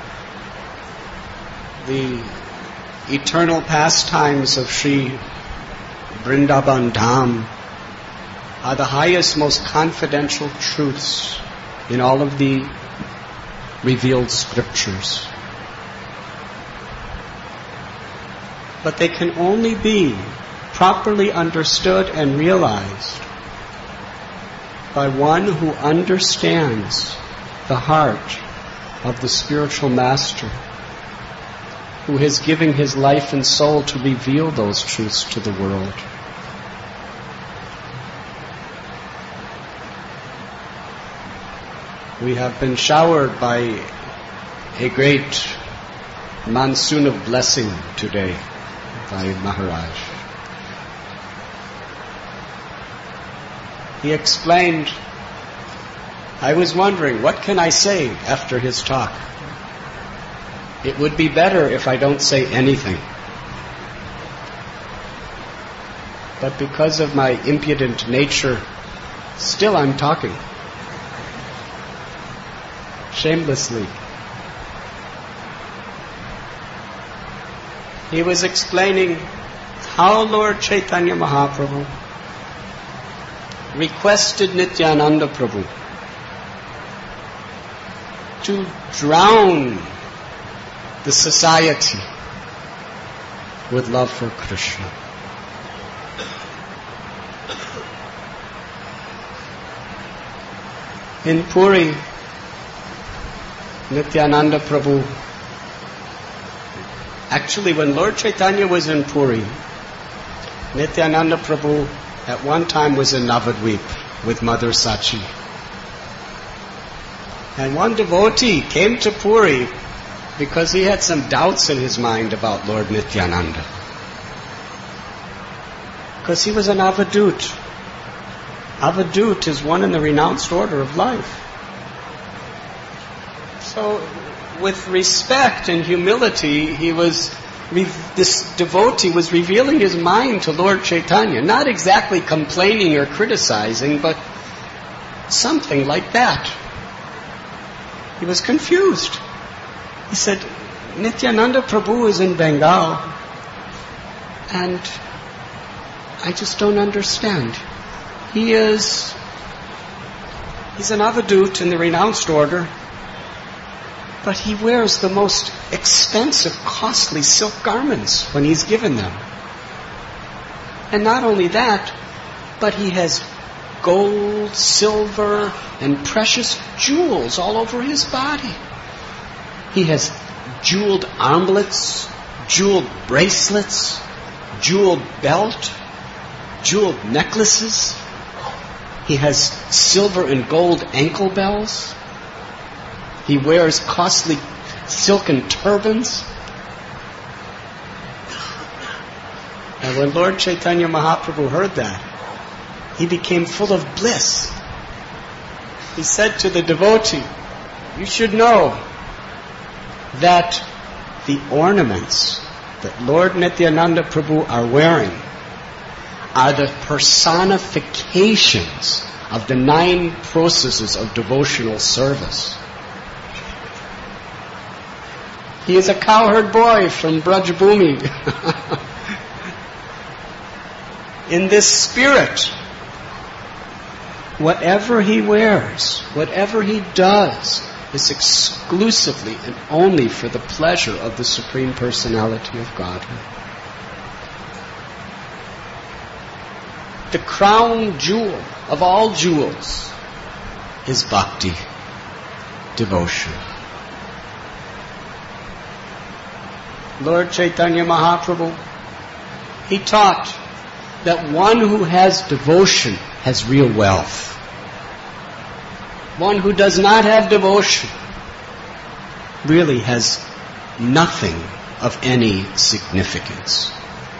the eternal pastimes of Sri Vrindavan Dham are the highest, most confidential truths in all of the revealed scriptures. But they can only be properly understood and realized by one who understands the heart of the spiritual master, who is giving his life and soul to reveal those truths to the world. We have been showered by a great monsoon of blessing today by Maharaj. He explained, I was wondering, what can I say after his talk? It would be better if I don't say anything. But because of my impudent nature, still I'm talking. Shamelessly. He was explaining how Lord Chaitanya Mahaprabhu requested Nityananda Prabhu to drown the society with love for Krishna. In Puri, Nityananda Prabhu, actually when Lord Chaitanya was in Puri, Nityananda Prabhu at one time was in Navadvip with Mother Sachi. And one devotee came to Puri because he had some doubts in his mind about Lord Nityananda. Because he was an avadut. Avadut is one in the renounced order of life. So, with respect and humility, this devotee was revealing his mind to Lord Chaitanya, not exactly complaining or criticizing, but something like that. He was confused. He said, Nityananda Prabhu is in Bengal, and I just don't understand. He's an avadut in the renounced order, but he wears the most expensive, costly silk garments when he's given them. And not only that, but he has gold, silver, and precious jewels all over his body. He has jeweled armlets, jeweled bracelets, jeweled belt, jeweled necklaces. He has silver and gold ankle bells. He wears costly silken turbans. And when Lord Chaitanya Mahaprabhu heard that, he became full of bliss. He said to the devotee, you should know that the ornaments that Lord Nityananda Prabhu are wearing are the personifications of the 9 processes of devotional service. He is a cowherd boy from Brajabhumi. In this spirit, whatever he wears, whatever he does, is exclusively and only for the pleasure of the Supreme Personality of Godhead. The crown jewel of all jewels is bhakti, devotion. Lord Chaitanya Mahaprabhu, he taught that one who has devotion has real wealth. One who does not have devotion really has nothing of any significance.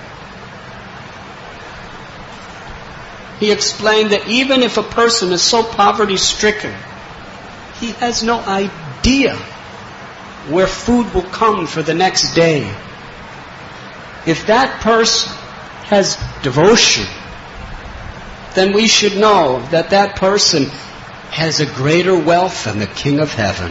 He explained that even if a person is so poverty-stricken, he has no idea where food will come for the next day. If that person has devotion, then we should know that that person has a greater wealth than the King of Heaven.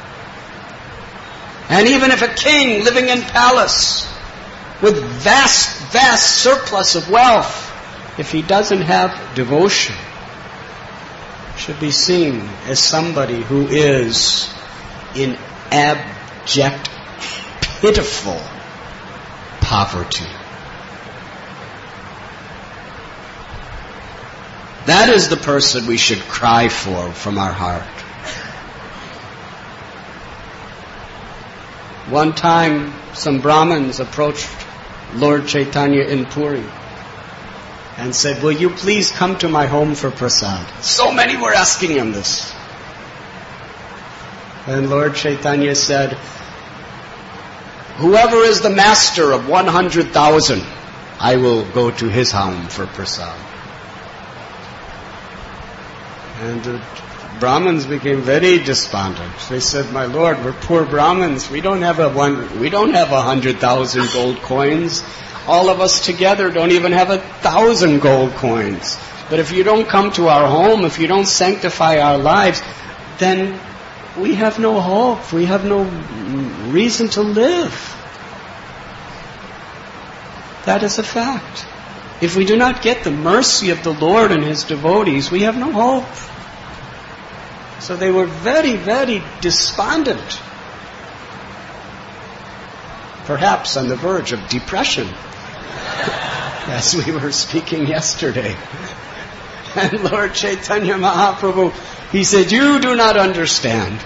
And even if a king living in palace with vast surplus of wealth, if he doesn't have devotion, should be seen as somebody who is in abject, pitiful poverty. That is the person we should cry for from our heart. One time, some Brahmins approached Lord Chaitanya in Puri and said, will you please come to my home for prasad? So many were asking him this. And Lord Chaitanya said, whoever is the master of 100,000, I will go to his home for prasad. And the Brahmins became very despondent. They said, my Lord, we're poor Brahmins. We don't have 100,000 gold coins. All of us together don't even have 1,000 gold coins. But if you don't come to our home, if you don't sanctify our lives, then we have no hope. We have no reason to live. That is a fact. If we do not get the mercy of the Lord and His devotees, we have no hope. So they were very, very despondent. Perhaps on the verge of depression, as we were speaking yesterday. And Lord Chaitanya Mahaprabhu, he said, you do not understand.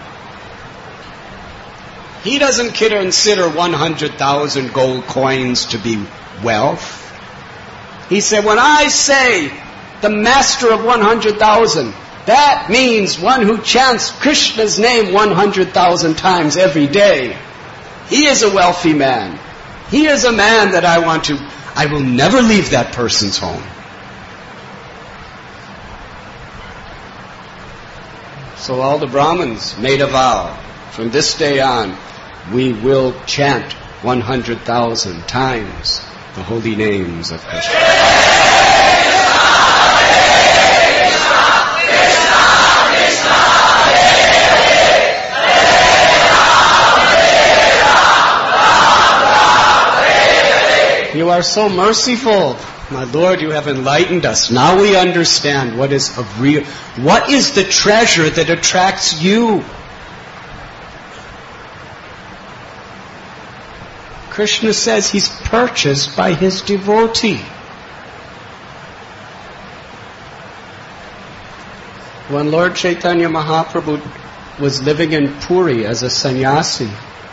He doesn't consider 100,000 gold coins to be wealth. He said, when I say the master of 100,000, that means one who chants Krishna's name 100,000 times every day. He is a wealthy man. He is a man that I will never leave that person's home. So all the Brahmins made a vow. From this day on, we will chant 100,000 times the holy names of Krishna. You are so merciful. My Lord, you have enlightened us. Now we understand what is the treasure that attracts you. Krishna says he's purchased by his devotee. When Lord Chaitanya Mahaprabhu was living in Puri as a sannyasi,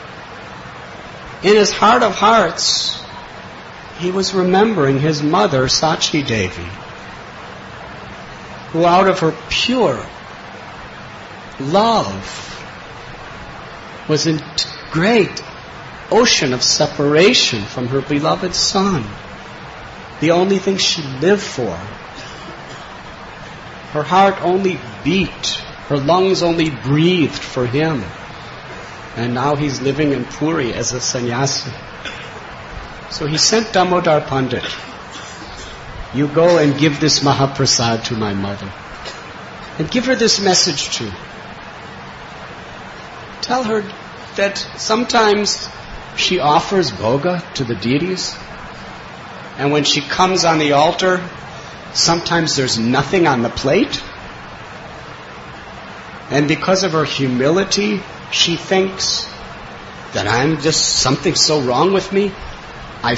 in his heart of hearts, he was remembering his mother, Sachi Devi, who out of her pure love was in great ocean of separation from her beloved son. The only thing she lived for. Her heart only beat, her lungs only breathed for him. And now he's living in Puri as a sannyasi. So he sent Damodar Pandit, you go and give this Mahaprasad to my mother. And give her this message too. Tell her that sometimes she offers bhoga to the deities. And when she comes on the altar, sometimes there's nothing on the plate. And because of her humility, she thinks that I'm just something so wrong with me. I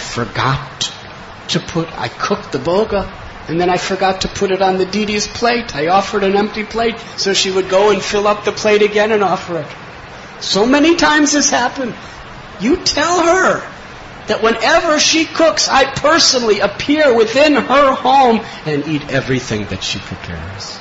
cooked the bhoga, and then I forgot to put it on the deity's plate. I offered an empty plate, so she would go and fill up the plate again and offer it. So many times this happened. You tell her that whenever she cooks, I personally appear within her home and eat everything that she prepares.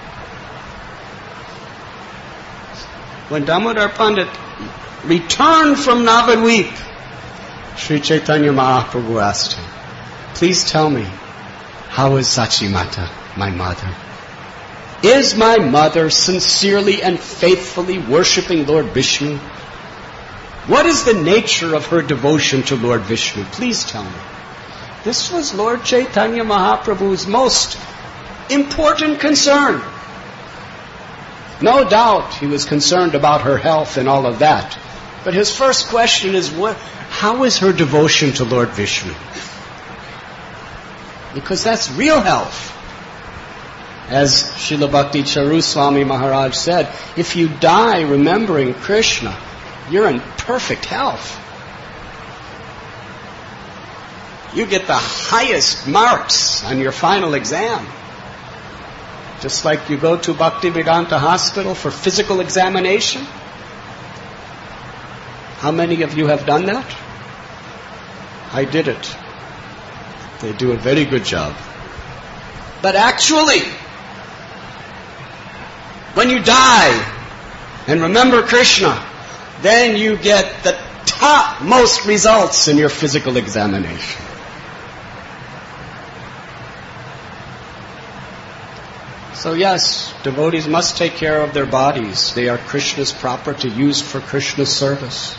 When Damodar Pandit returned from Navadvip, Sri Chaitanya Mahaprabhu asked him, please tell me, how is Sachi Mata, my mother? Is my mother sincerely and faithfully worshipping Lord Vishnu? What is the nature of her devotion to Lord Vishnu? Please tell me. This was Lord Chaitanya Mahaprabhu's most important concern. No doubt he was concerned about her health and all of that. But his first question is, how is her devotion to Lord Vishnu? Because that's real health. As Srila Bhakti Charu Swami Maharaj said, if you die remembering Krishna, you're in perfect health. You get the highest marks on your final exam. Just like you go to Bhaktivedanta Hospital for physical examination. How many of you have done that? I did it. They do a very good job. But actually, when you die, and remember Krishna, then you get the topmost results in your physical examination. So yes, devotees must take care of their bodies. They are Krishna's property, used for Krishna's service.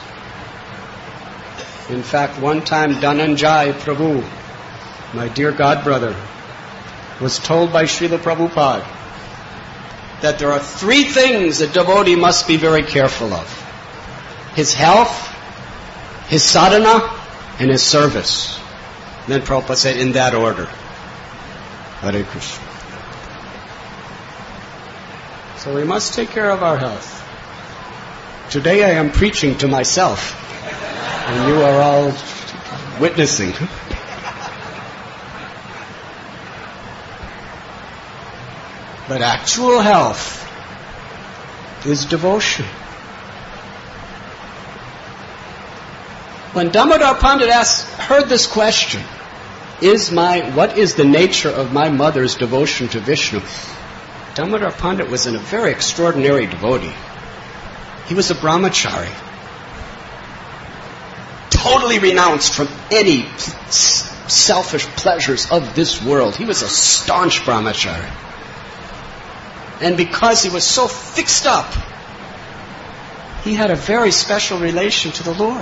In fact, one time Dhananjay Prabhu, my dear godbrother, was told by Srila Prabhupada that there are 3 things a devotee must be very careful of: his health, his sadhana, and his service. And then Prabhupada said, in that order. Hare Krishna. So we must take care of our health. Today I am preaching to myself, and you are all witnessing. But actual health is devotion. When Damodar Pandit heard this question, what is the nature of my mother's devotion to Vishnu? Damodar Pandit was a very extraordinary devotee. He was a brahmachari, totally renounced from any selfish pleasures of this world. He was a staunch brahmachari. And because he was so fixed up, he had a very special relation to the Lord.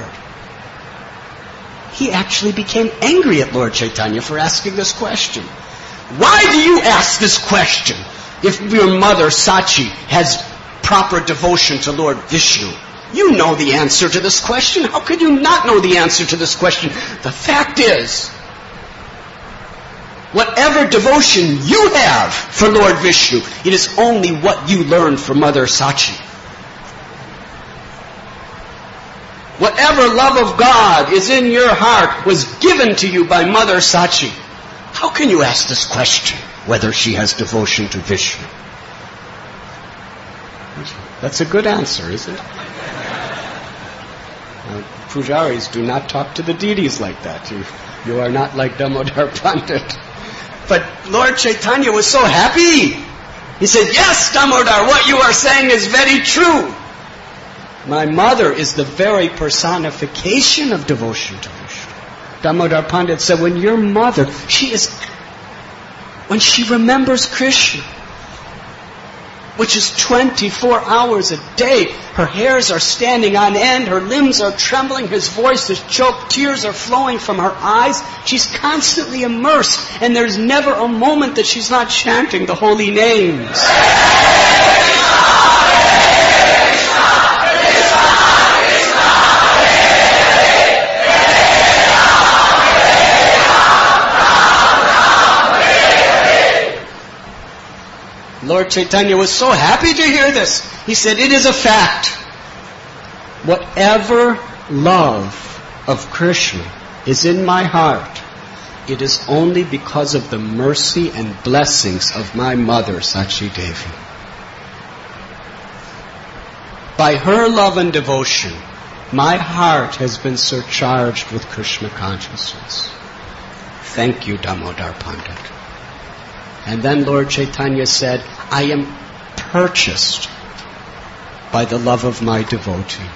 He actually became angry at Lord Chaitanya for asking this question. Why do you ask this question if your mother, Sachi, has proper devotion to Lord Vishnu? You know the answer to this question. How could you not know the answer to this question? The fact is, whatever devotion you have for Lord Vishnu, it is only what you learned from Mother Sachi. Whatever love of God is in your heart was given to you by Mother Sachi. How can you ask this question, whether she has devotion to Vishnu? That's a good answer, isn't it? Pujaris do not talk to the deities like that. You are not like Damodar Pandit. But Lord Chaitanya was so happy. He said, yes, Damodar, what you are saying is very true. My mother is the very personification of devotion to Vishnu. Damodar Pandit said, when your mother, when she remembers Krishna, which is 24 hours a day, her hairs are standing on end, her limbs are trembling, his voice is choked, tears are flowing from her eyes. She's constantly immersed, and there's never a moment that she's not chanting the holy names. Lord Chaitanya was so happy to hear this. He said, it is a fact. Whatever love of Krishna is in my heart, it is only because of the mercy and blessings of my mother, Sachi Devi. By her love and devotion, my heart has been surcharged with Krishna consciousness. Thank you, Damodar Pandit. And then Lord Chaitanya said, I am purchased by the love of my devotee.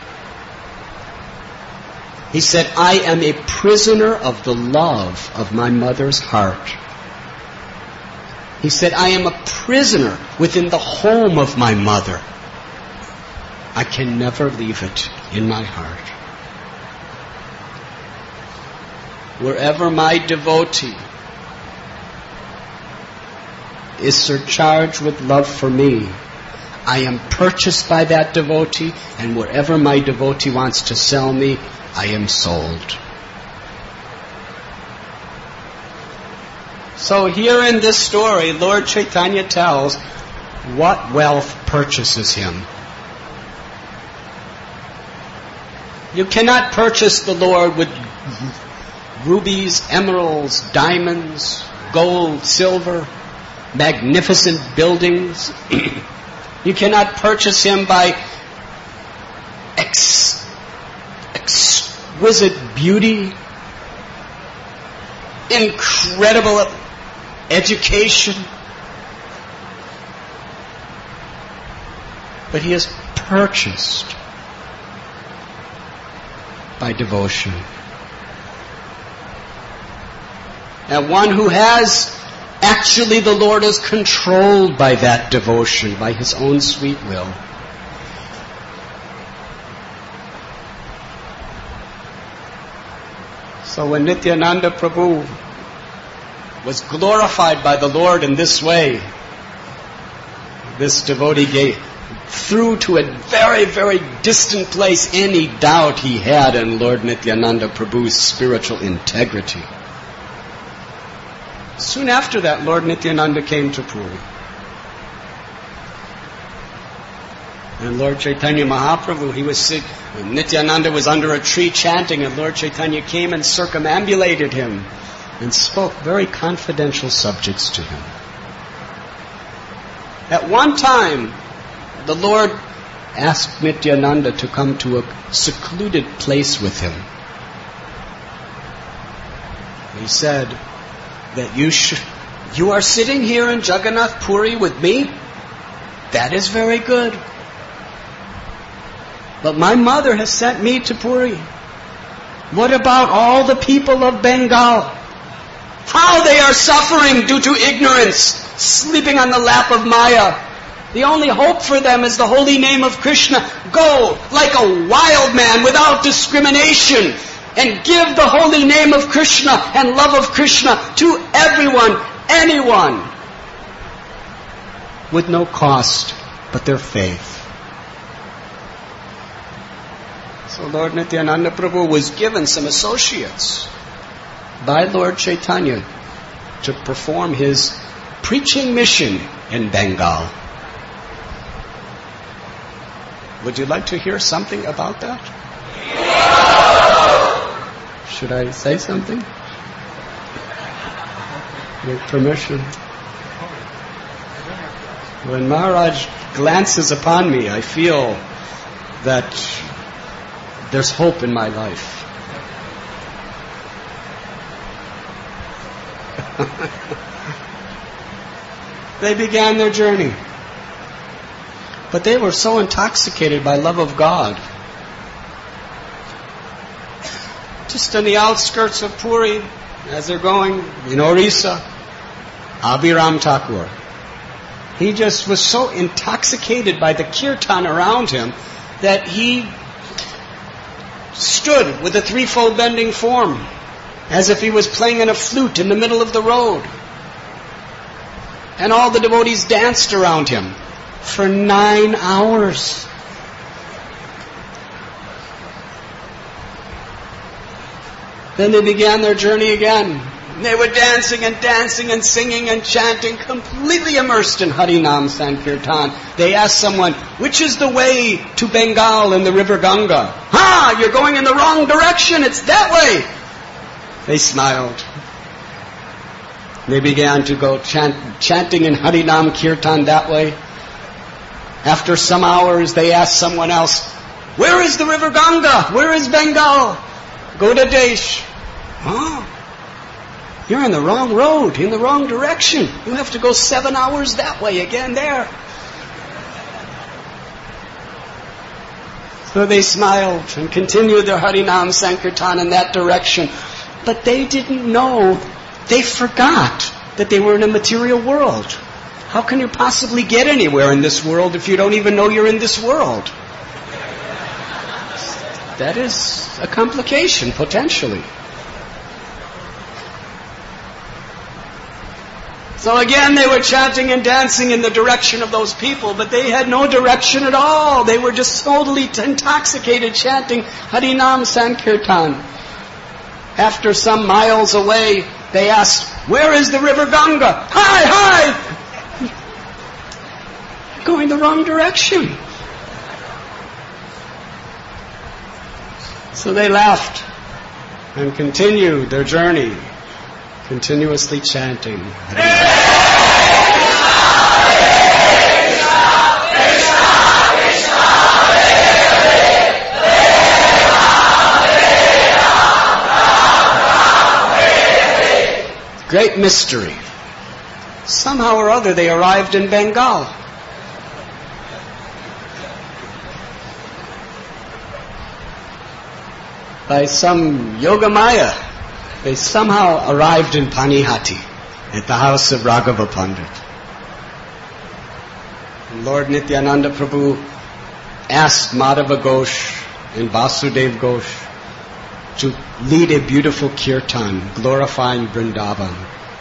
He said, I am a prisoner of the love of my mother's heart. He said, I am a prisoner within the home of my mother. I can never leave it in my heart. Wherever my devotee is surcharged with love for me, I am purchased by that devotee, and wherever my devotee wants to sell me, I am sold. So here in this story, Lord Chaitanya tells what wealth purchases him. You cannot purchase the Lord with rubies, emeralds, diamonds, gold, silver, magnificent buildings. You cannot purchase him by exquisite beauty, incredible education. But he is purchased by devotion. And one who has, actually the Lord is controlled by that devotion, by His own sweet will. So when Nityananda Prabhu was glorified by the Lord in this way, this devotee threw to a very, very distant place any doubt he had in Lord Nityananda Prabhu's spiritual integrity. Soon after that, Lord Nityananda came to Puri. And Lord Chaitanya Mahaprabhu, he was sick. Nityananda was under a tree chanting, and Lord Chaitanya came and circumambulated him and spoke very confidential subjects to him. At one time, the Lord asked Nityananda to come to a secluded place with him. He said that you are sitting here in Jagannath Puri with me. That is very good. But my mother has sent me to Puri. What about all the people of Bengal? How they are suffering due to ignorance, sleeping on the lap of Maya. The only hope for them is the holy name of Krishna. Go like a wild man without discrimination and give the holy name of Krishna and love of Krishna to everyone, anyone, with no cost but their faith. So Lord Nityananda Prabhu was given some associates by Lord Chaitanya to perform his preaching mission in Bengal. Would you like to hear something about that? Should I say something? With permission. When Maharaj glances upon me, I feel that there's hope in my life. They began their journey. But they were so intoxicated by love of God. Just on the outskirts of Puri, as they're going in Orissa, Abhiram Thakur, he just was so intoxicated by the kirtan around him that he stood with a threefold bending form, as if he was playing in a flute in the middle of the road. And all the devotees danced around him for 9 hours. Then they began their journey again. They were dancing and singing and chanting, completely immersed in Harinam Sankirtan. They asked someone, which is the way to Bengal and the river Ganga? Ha! You're going in the wrong direction. It's that way. They smiled. They began to go chanting in Harinam Kirtan that way. After some hours, they asked someone else, where is the river Ganga? Where is Bengal? Go to Desh. Oh, you're in the wrong road, in the wrong direction. You have to go 7 hours that way, again there. So they smiled and continued their Harinam Sankirtan in that direction. But they didn't know, they forgot that they were in a material world. How can you possibly get anywhere in this world if you don't even know you're in this world? That is a complication, potentially. So again, they were chanting and dancing in the direction of those people, but they had no direction at all. They were just totally intoxicated, chanting Harinam Sankirtan. After some miles away, they asked, where is the river Ganga? Hi! Going the wrong direction. So they laughed and continued their journey, continuously chanting. Great mystery. Somehow or other they arrived in Bengal. by some Yogamaya, they somehow arrived in Panihati at the house of Raghava Pandit. And Lord Nityananda Prabhu asked Madhava Ghosh and Vasudev Ghosh to lead a beautiful kirtan glorifying Vrindavan.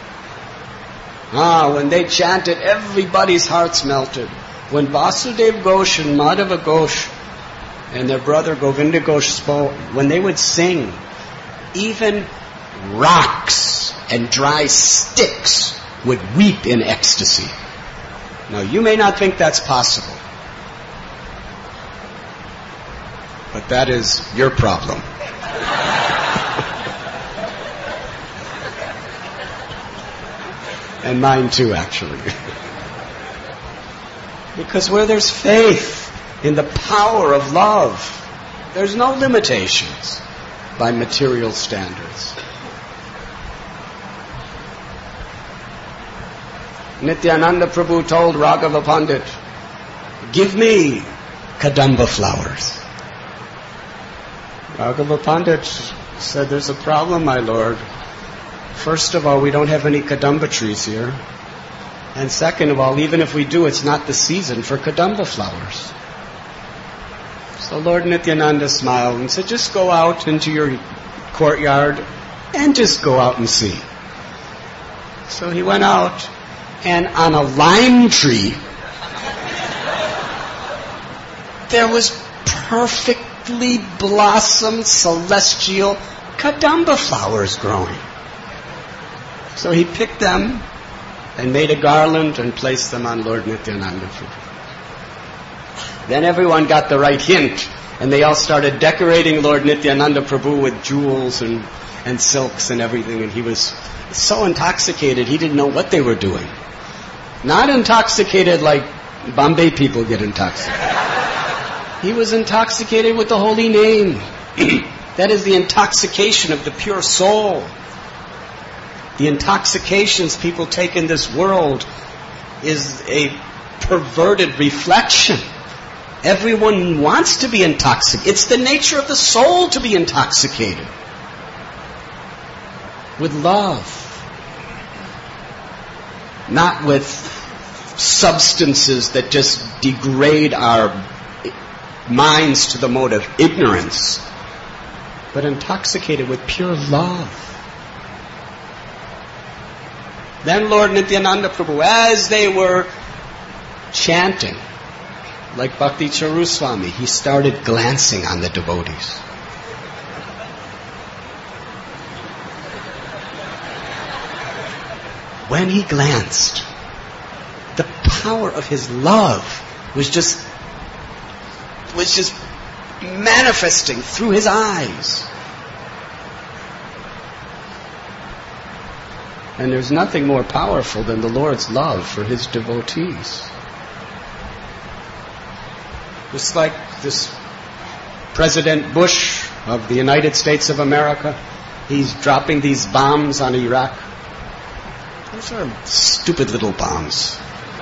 When they chanted, everybody's hearts melted. When Vasudev Ghosh and Madhava Ghosh and their brother Govinda Ghosh spoke, when they would sing, even rocks and dry sticks would weep in ecstasy. Now, you may not think that's possible, but that is your problem. And mine too, actually. Because where there's faith in the power of love, there's no limitations by material standards. Nityananda Prabhu told Raghava Pandit, give me Kadamba flowers. Raghava Pandit said, there's a problem, my lord. First of all, we don't have any Kadamba trees here. And second of all, even if we do, it's not the season for Kadamba flowers. So Lord Nityananda smiled and said, just go out into your courtyard and just go out and see. So he went out, and on a lime tree, there was perfectly blossomed celestial Kadamba flowers growing. So he picked them and made a garland and placed them on Lord Nityananda Prabhu. Then everyone got the right hint, and they all started decorating Lord Nityananda Prabhu with jewels and silks and everything, and he was so intoxicated he didn't know what they were doing. Not intoxicated like Bombay people get intoxicated. He was intoxicated with the holy name. That is the intoxication of the pure soul. The intoxications people take in this world is a perverted reflection. Everyone wants to be intoxicated. It's the nature of the soul to be intoxicated with love, not with substances that just degrade our minds to the mode of ignorance, but intoxicated with pure love. Then Lord Nityananda Prabhu, as they were chanting, like Bhakti Charu Swami, he started glancing on the devotees. When he glanced, the power of his love was just manifesting through his eyes. And there's nothing more powerful than the Lord's love for his devotees. Just like this President Bush of the United States of America, he's dropping these bombs on Iraq. Those are stupid little bombs.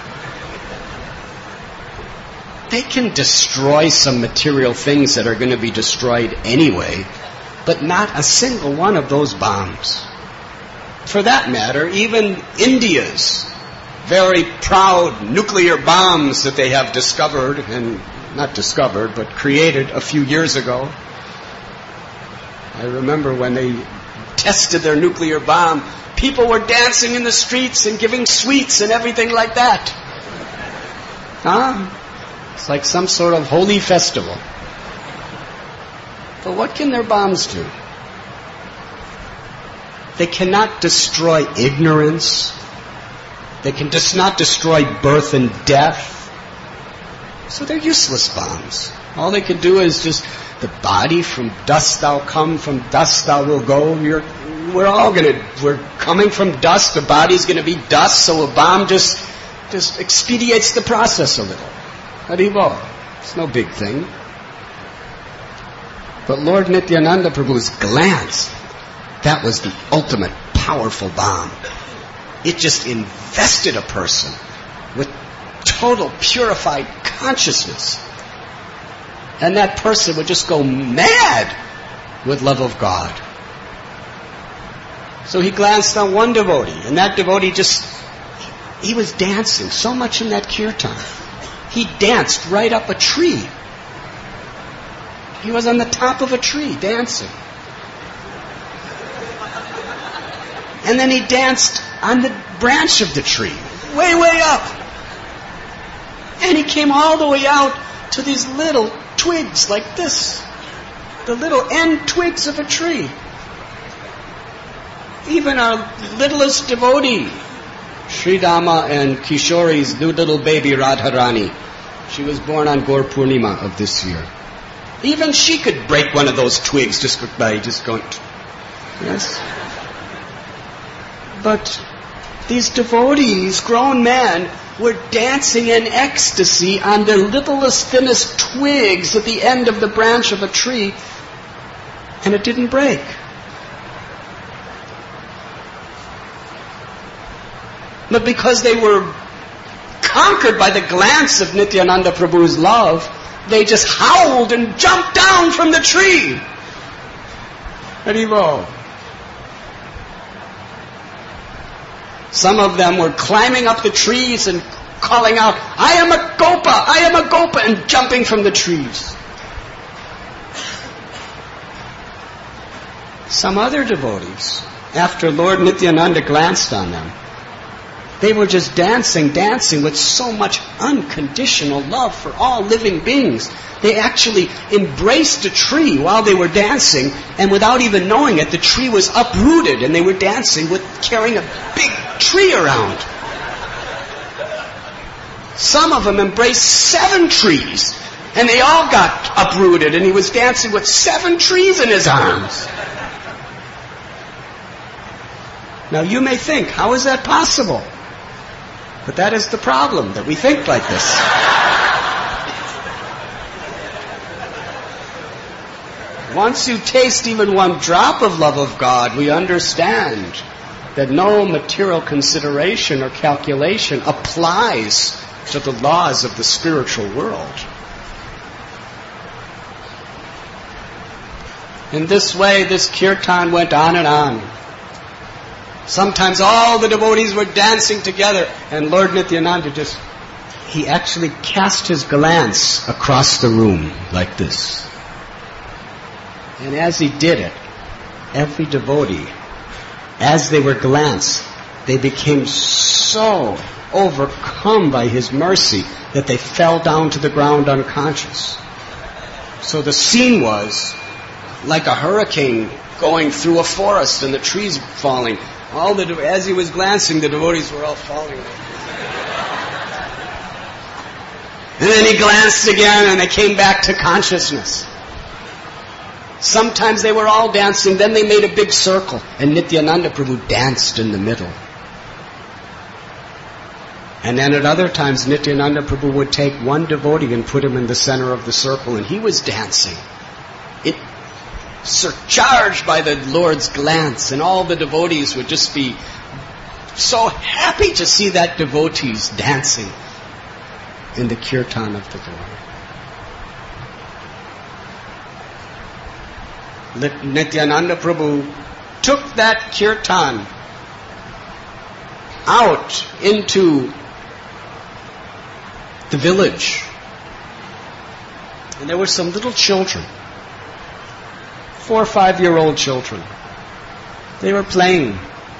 They can destroy some material things that are going to be destroyed anyway, but not a single one of those bombs. For that matter, even India's very proud nuclear bombs that they have discovered, and not discovered, but created a few years ago. I remember when they tested their nuclear bomb, people were dancing in the streets and giving sweets and everything like that. It's like some sort of holy festival. But what can their bombs do? They cannot destroy ignorance. They can just not destroy birth and death. So they're useless bombs. All they can do is just, the body, from dust thou come, from dust thou will go. We're coming from dust, the body's going to be dust, so a bomb just expedites the process a little. Haribo. It's no big thing. But Lord Nityananda Prabhu's glance, that was the ultimate powerful bomb. It just invested a person with total purified consciousness. And that person would just go mad with love of God. So he glanced on one devotee, and that devotee he was dancing so much in that kirtan. He danced right up a tree. He was on the top of a tree dancing. And then he danced on the branch of the tree, way, way up. And he came all the way out to these little twigs like this, the little end twigs of a tree. Even our littlest devotee, Sri Dama and Kishori's new little baby Radharani, she was born on Gaur Purnima of this year. Even she could break one of those twigs just by going, yes. But these devotees, grown men, were dancing in ecstasy on the littlest, thinnest twigs at the end of the branch of a tree, and it didn't break. But because they were conquered by the glance of Nityananda Prabhu's love, they just howled and jumped down from the tree. Haribo. Some of them were climbing up the trees and calling out, "I am a Gopa! I am a Gopa!" and jumping from the trees. Some other devotees, after Lord Nityananda glanced on them, they were just dancing with so much unconditional love for all living beings. They actually embraced a tree while they were dancing, and without even knowing it, the tree was uprooted, and they were dancing with carrying a big tree around. Some of them embraced 7 trees, and they all got uprooted, and he was dancing with 7 trees in his arms. Now you may think, how is that possible? But that is the problem, that we think like this. Once you taste even one drop of love of God, we understand that no material consideration or calculation applies to the laws of the spiritual world. In this way, this kirtan went on and on. Sometimes all the devotees were dancing together, and Lord Nityananda he actually cast his glance across the room like this. And as he did it, every devotee, as they were glanced, they became so overcome by his mercy that they fell down to the ground unconscious. So the scene was like a hurricane going through a forest and the trees falling. As he was glancing, the devotees were all falling. And then he glanced again and they came back to consciousness. Sometimes they were all dancing, then they made a big circle, and Nityananda Prabhu danced in the middle. And then at other times, Nityananda Prabhu would take one devotee and put him in the center of the circle, and he was dancing. It surcharged by the Lord's glance, and all the devotees would just be so happy to see that devotees dancing in the kirtan of the Lord. Nityananda Prabhu took that kirtan out into the village. And there were some little children, 4 or 5-year-old children. They were playing.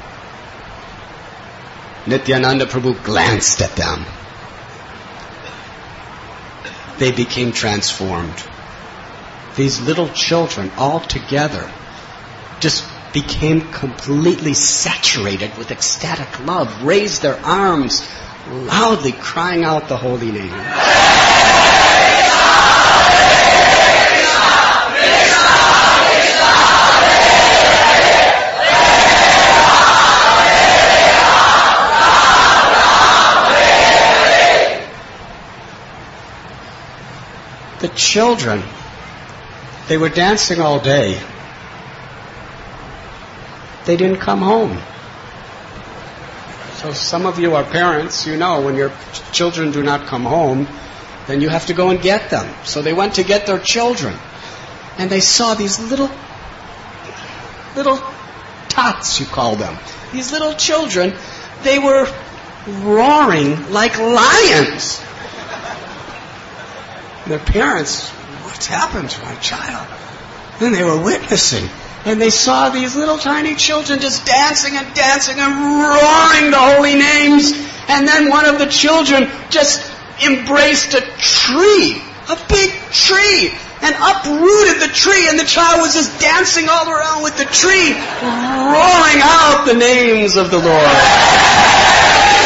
Nityananda Prabhu glanced at them. They became transformed. These little children all together just became completely saturated with ecstatic love, raised their arms, loudly crying out the holy name. The children, they were dancing all day. They didn't come home. So some of you are parents, you know when your children do not come home, then you have to go and get them. So they went to get their children. And they saw these little little tots, you call them. These little children, they were roaring like lions. Their parents, what's happened to my child? And they were witnessing. And they saw these little tiny children just dancing and dancing and roaring the holy names. And then one of the children just embraced a tree, a big tree, and uprooted the tree. And the child was just dancing all around with the tree, roaring out the names of the Lord.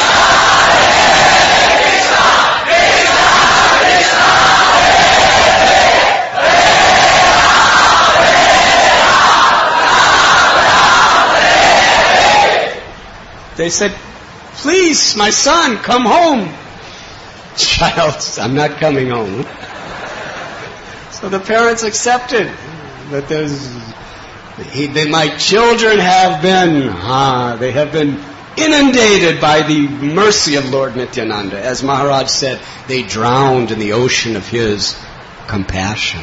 They said, please, my son, come home. Child, I'm not coming home. So the parents accepted that my children have been inundated by the mercy of Lord Nityananda. As Maharaj said, they drowned in the ocean of his compassion.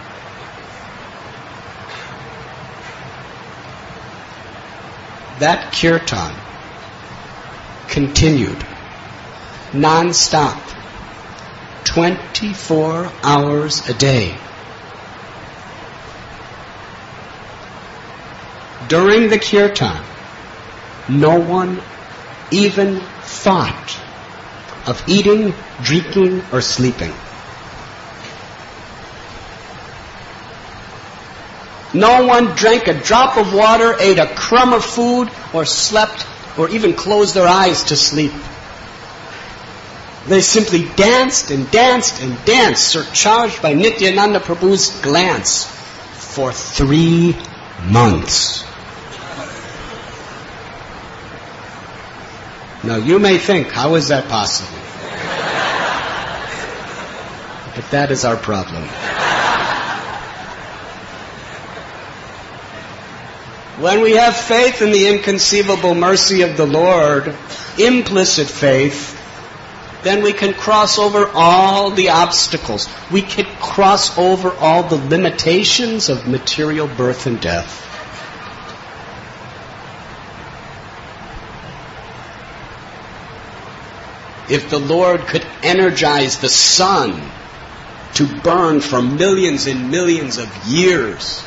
That kirtan continued non-stop, 24 hours a day. During the kirtan, no one even thought of eating, drinking, or sleeping. No one drank a drop of water, ate a crumb of food, or slept, or even closed their eyes to sleep. They simply danced and danced and danced, surcharged by Nityananda Prabhu's glance, for 3 months. Now you may think, how is that possible? But that is our problem. When we have faith in the inconceivable mercy of the Lord, implicit faith, then we can cross over all the obstacles. We can cross over all the limitations of material birth and death. If the Lord could energize the sun to burn for millions and millions of years,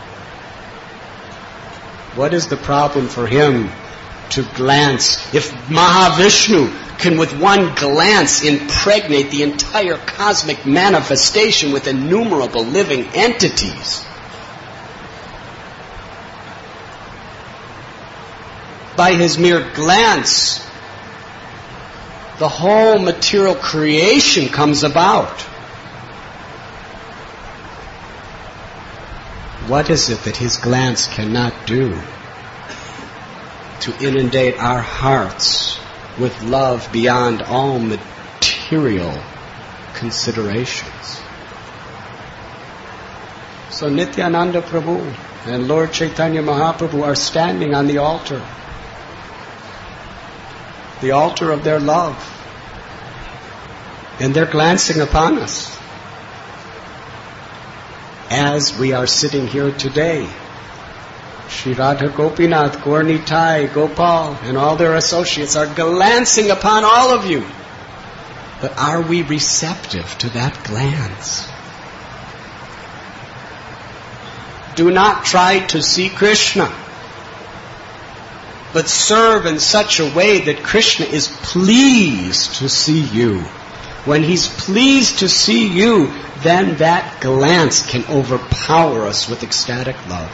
what is the problem for him to glance? If Mahavishnu can with one glance impregnate the entire cosmic manifestation with innumerable living entities, by his mere glance, the whole material creation comes about. What is it that his glance cannot do to inundate our hearts with love beyond all material considerations? So Nityananda Prabhu and Lord Chaitanya Mahaprabhu are standing on the altar of their love, and they're glancing upon us. As we are sitting here today, Shri Radha Gopinath, Gaur Nitai, Gopal, and all their associates are glancing upon all of you. But are we receptive to that glance? Do not try to see Krishna, but serve in such a way that Krishna is pleased to see you. When he's pleased to see you, then that glance can overpower us with ecstatic love.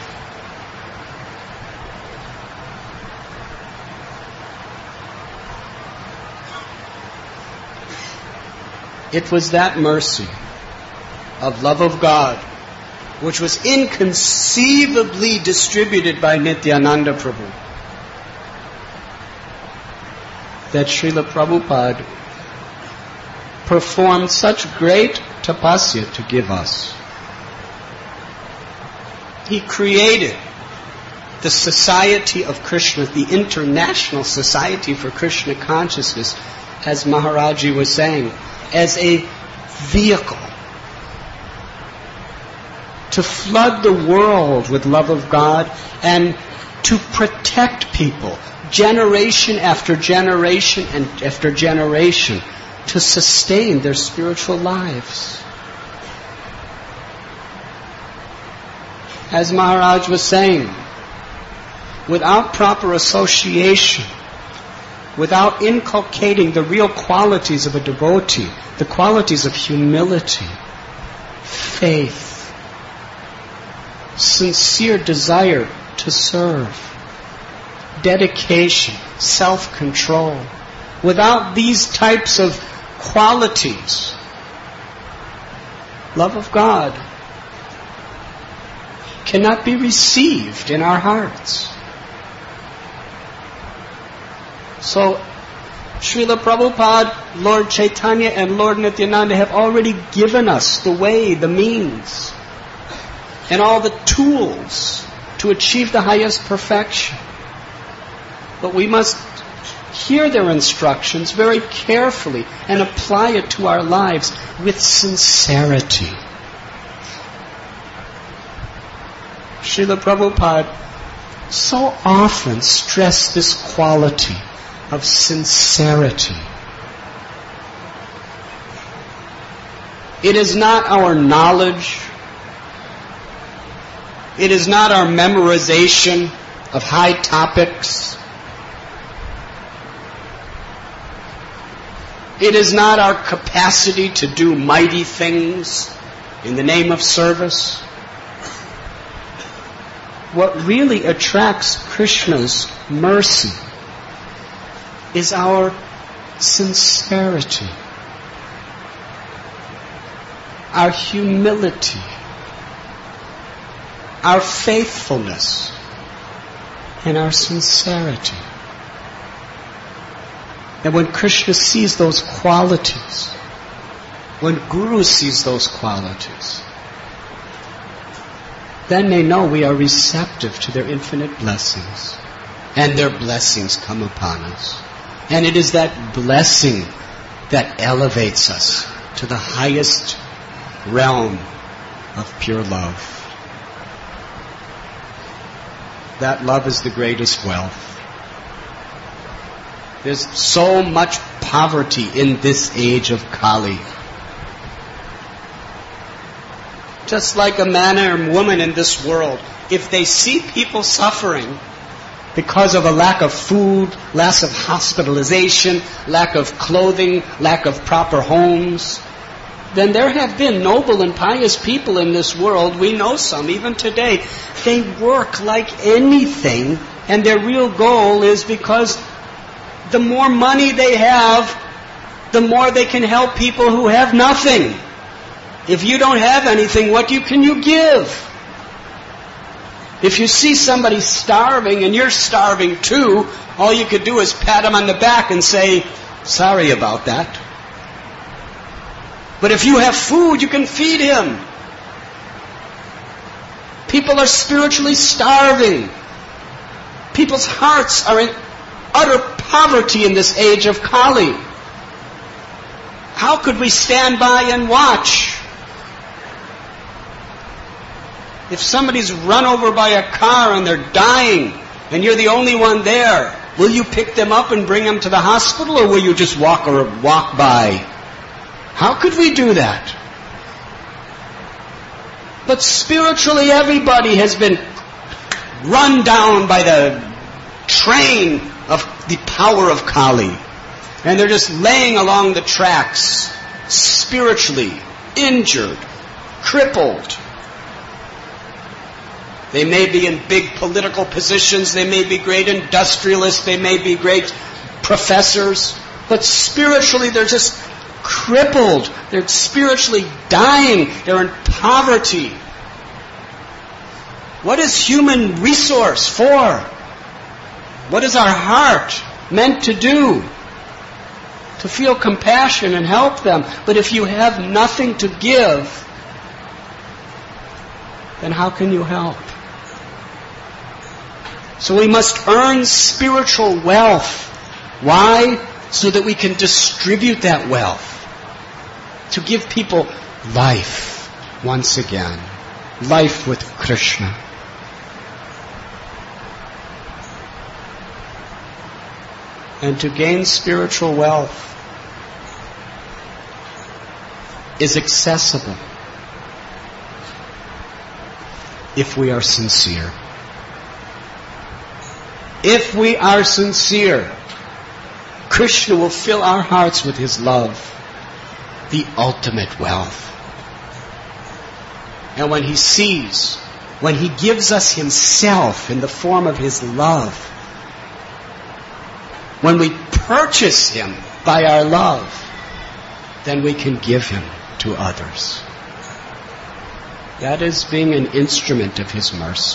It was that mercy of love of God, which was inconceivably distributed by Nityananda Prabhu, that Srila Prabhupada performed such great tapasya to give us. He created the Society of Krishna, the International Society for Krishna Consciousness, as Maharaji was saying, as a vehicle to flood the world with love of God and to protect people, generation after generation and after generation, to sustain their spiritual lives. As Maharaj was saying, without proper association, without inculcating the real qualities of a devotee, the qualities of humility, faith, sincere desire to serve, dedication, self-control, without these types of qualities, love of God cannot be received in our hearts. So, Srila Prabhupada, Lord Chaitanya, and Lord Nityananda have already given us the way, the means, and all the tools to achieve the highest perfection. But we must hear their instructions very carefully and apply it to our lives with sincerity. Srila Prabhupada so often stressed this quality of sincerity. It is not our knowledge, it is not our memorization of high topics, it is not our capacity to do mighty things in the name of service. What really attracts Krishna's mercy is our sincerity, our humility, our faithfulness, and our sincerity. And when Krishna sees those qualities, when Guru sees those qualities, then they know we are receptive to their infinite blessings, and their blessings come upon us. And it is that blessing that elevates us to the highest realm of pure love. That love is the greatest wealth. There's so much poverty in this age of Kali. Just like a man or woman in this world, if they see people suffering because of a lack of food, lack of hospitalization, lack of clothing, lack of proper homes, then there have been noble and pious people in this world. We know some, even today. They work like anything, and their real goal is because the more money they have, the more they can help people who have nothing. If you don't have anything, what can you give? If you see somebody starving and you're starving too, all you could do is pat him on the back and say, sorry about that. But if you have food, you can feed him. People are spiritually starving. People's hearts are in utter poverty in this age of Kali. How could we stand by and watch? If somebody's run over by a car and they're dying and you're the only one there, will you pick them up and bring them to the hospital, or will you just walk by? How could we do that? But spiritually everybody has been run down by the train of the power of Kali. And they're just laying along the tracks, spiritually injured, crippled. They may be in big political positions, they may be great industrialists, they may be great professors, but spiritually they're just crippled. They're spiritually dying. They're in poverty. What is human resource for? What is our heart meant to do? To feel compassion and help them. But if you have nothing to give, then how can you help? So we must earn spiritual wealth. Why? So that we can distribute that wealth. To give people life once again. life with Krishna. And to gain spiritual wealth is accessible if we are sincere. If we are sincere, Krishna will fill our hearts with His love, the ultimate wealth. And when He sees, when He gives us Himself in the form of His love, when we purchase Him by our love, then we can give Him to others. That is being an instrument of His mercy.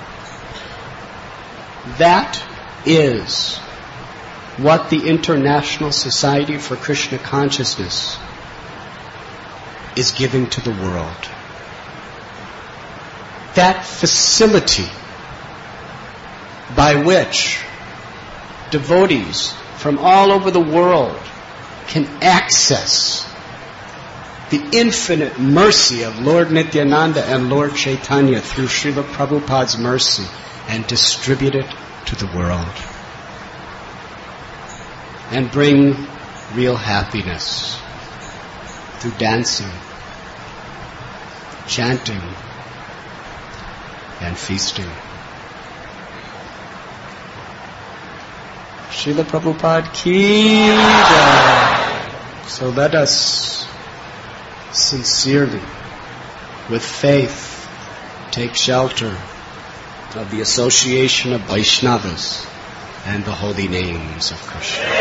That is what the International Society for Krishna Consciousness is giving to the world. That facility by which devotees from all over the world can access the infinite mercy of Lord Nityananda and Lord Chaitanya through Srila Prabhupada's mercy and distribute it to the world. And bring real happiness through dancing, chanting, and feasting. Srila Prabhupada ki jai. So let us sincerely, with faith, take shelter of the association of Vaishnavas and the holy names of Krishna.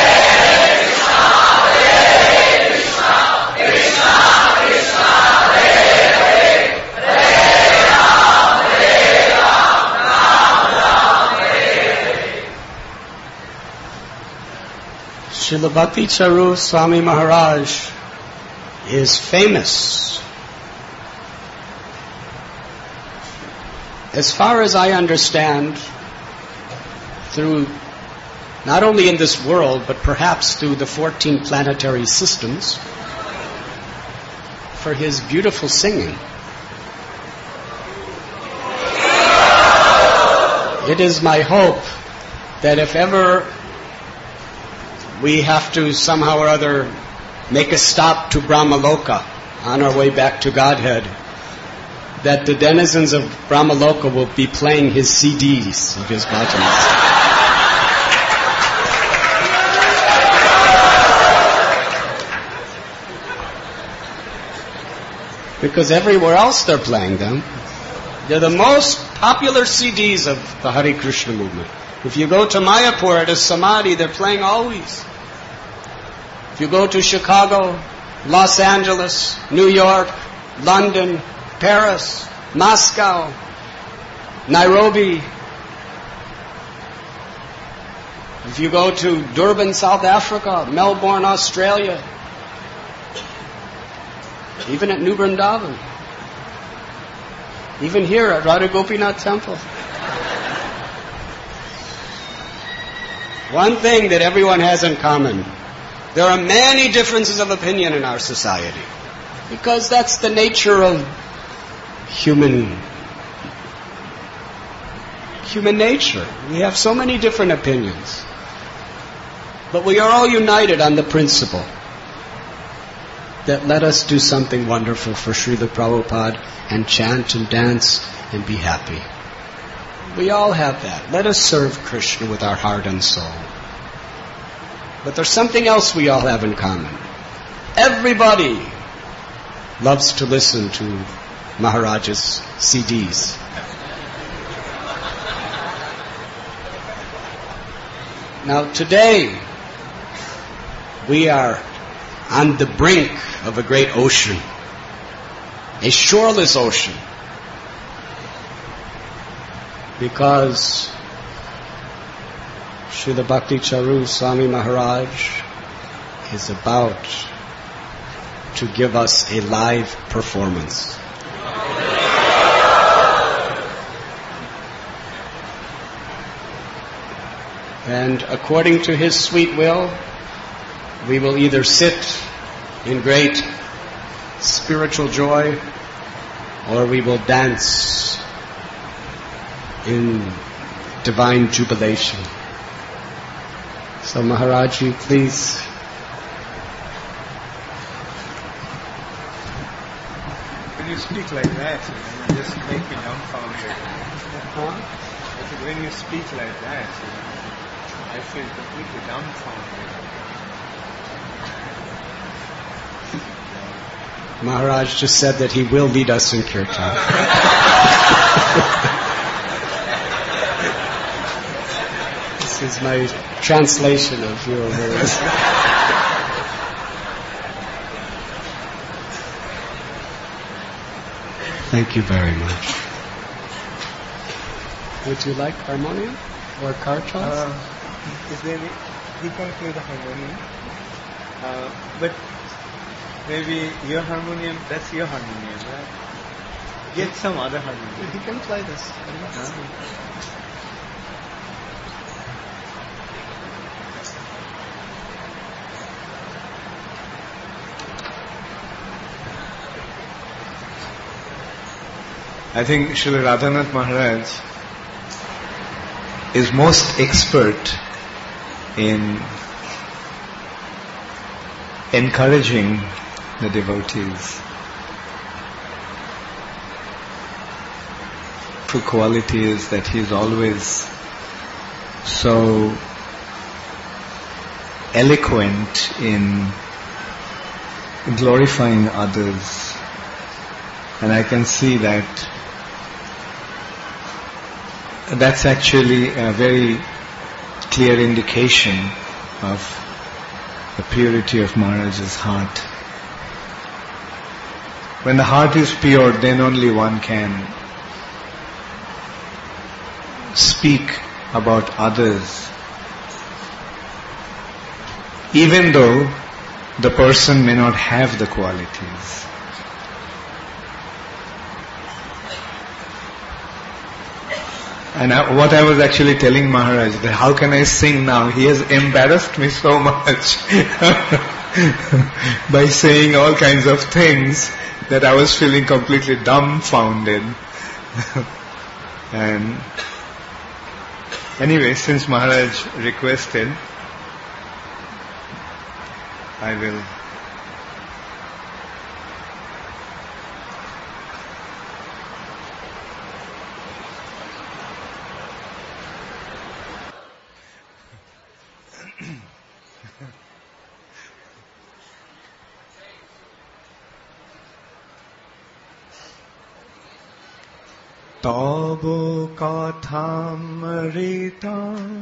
Srila Bhakti Charu Swami Maharaj is famous, as far as I understand, through not only in this world, but perhaps through the 14 planetary systems, for his beautiful singing. It is my hope that if ever we have to somehow or other make a stop to Brahmaloka on our way back to Godhead, that the denizens of Brahmaloka will be playing his CDs of his bhajans. Because everywhere else they're playing them. They're the most popular CDs of the Hare Krishna movement. If you go to Mayapur at a Samadhi, they're playing always. If you go to Chicago, Los Angeles, New York, London, Paris, Moscow, Nairobi. If you go to Durban, South Africa, Melbourne, Australia, even at New Vrindavan, even here at Radha Gopinath Temple. One thing that everyone has in common, there are many differences of opinion in our society, because that's the nature of human nature. We have so many different opinions. But we are all united on the principle that let us do something wonderful for Srila Prabhupada and chant and dance and be happy. We all have that. Let us serve Krishna with our heart and soul. But there's something else we all have in common. Everybody loves to listen to Maharaj's CDs. Now today, we are on the brink of a great ocean, a shoreless ocean, because Srila Bhakti Charu Swami Maharaj is about to give us a live performance. And according to his sweet will, we will either sit in great spiritual joy or we will dance in divine jubilation. So Maharaji, please. When you speak like that, you just make me dumbfounded. When you speak like that, I feel completely dumbfounded. Maharaj just said that he will lead us in kirtan. This is my translation of your words. Thank you very much. Would you like harmonium or kartals? Is there any, he can play the harmonium, but maybe your harmonium, that's your harmonium, right? Get some other harmonium. He can play this. I think Srila Radhanath Maharaj is most expert in encouraging the devotees. True quality is that he is always so eloquent in glorifying others, and I can see that that's actually a very clear indication of the purity of Maharaj's heart. When the heart is pure, then only one can speak about others, even though the person may not have the qualities. And what I was actually telling Maharaj, that how can I sing now? He has embarrassed me so much by saying all kinds of things that I was feeling completely dumbfounded. And anyway, since Maharaj requested, I will. Tabo kathamrita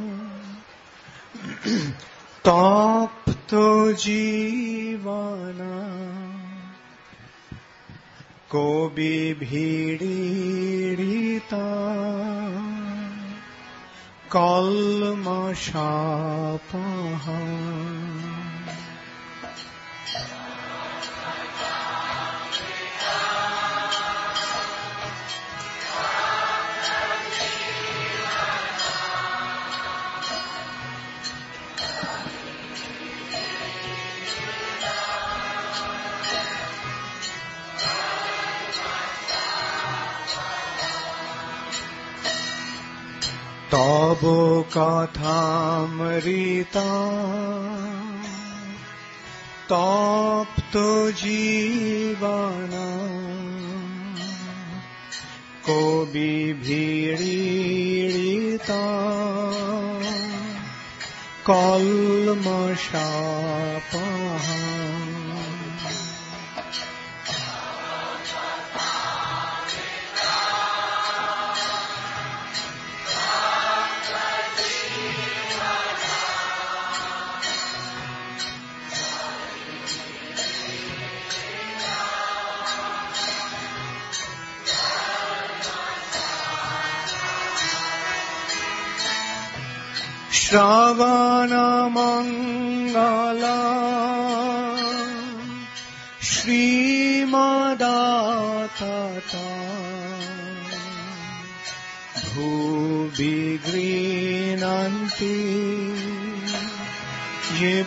tapto jivana ko bibhidirita kalmashapaha. Tabo kathamrita tapto jivana ko bibhidirita kalmashapaha. Shravana Mangala Shrimadatata Bhubigrinanti Ye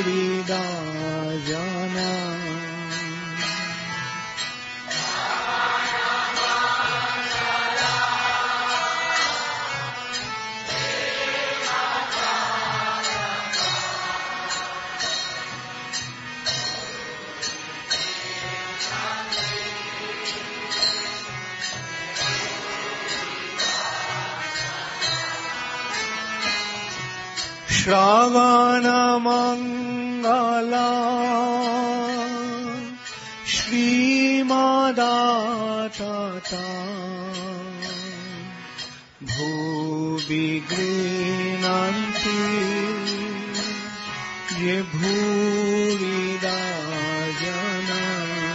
Bhurida Jana Shravanamangala Shrimadata Bhuvi Grinanti Ye Bhurida Jana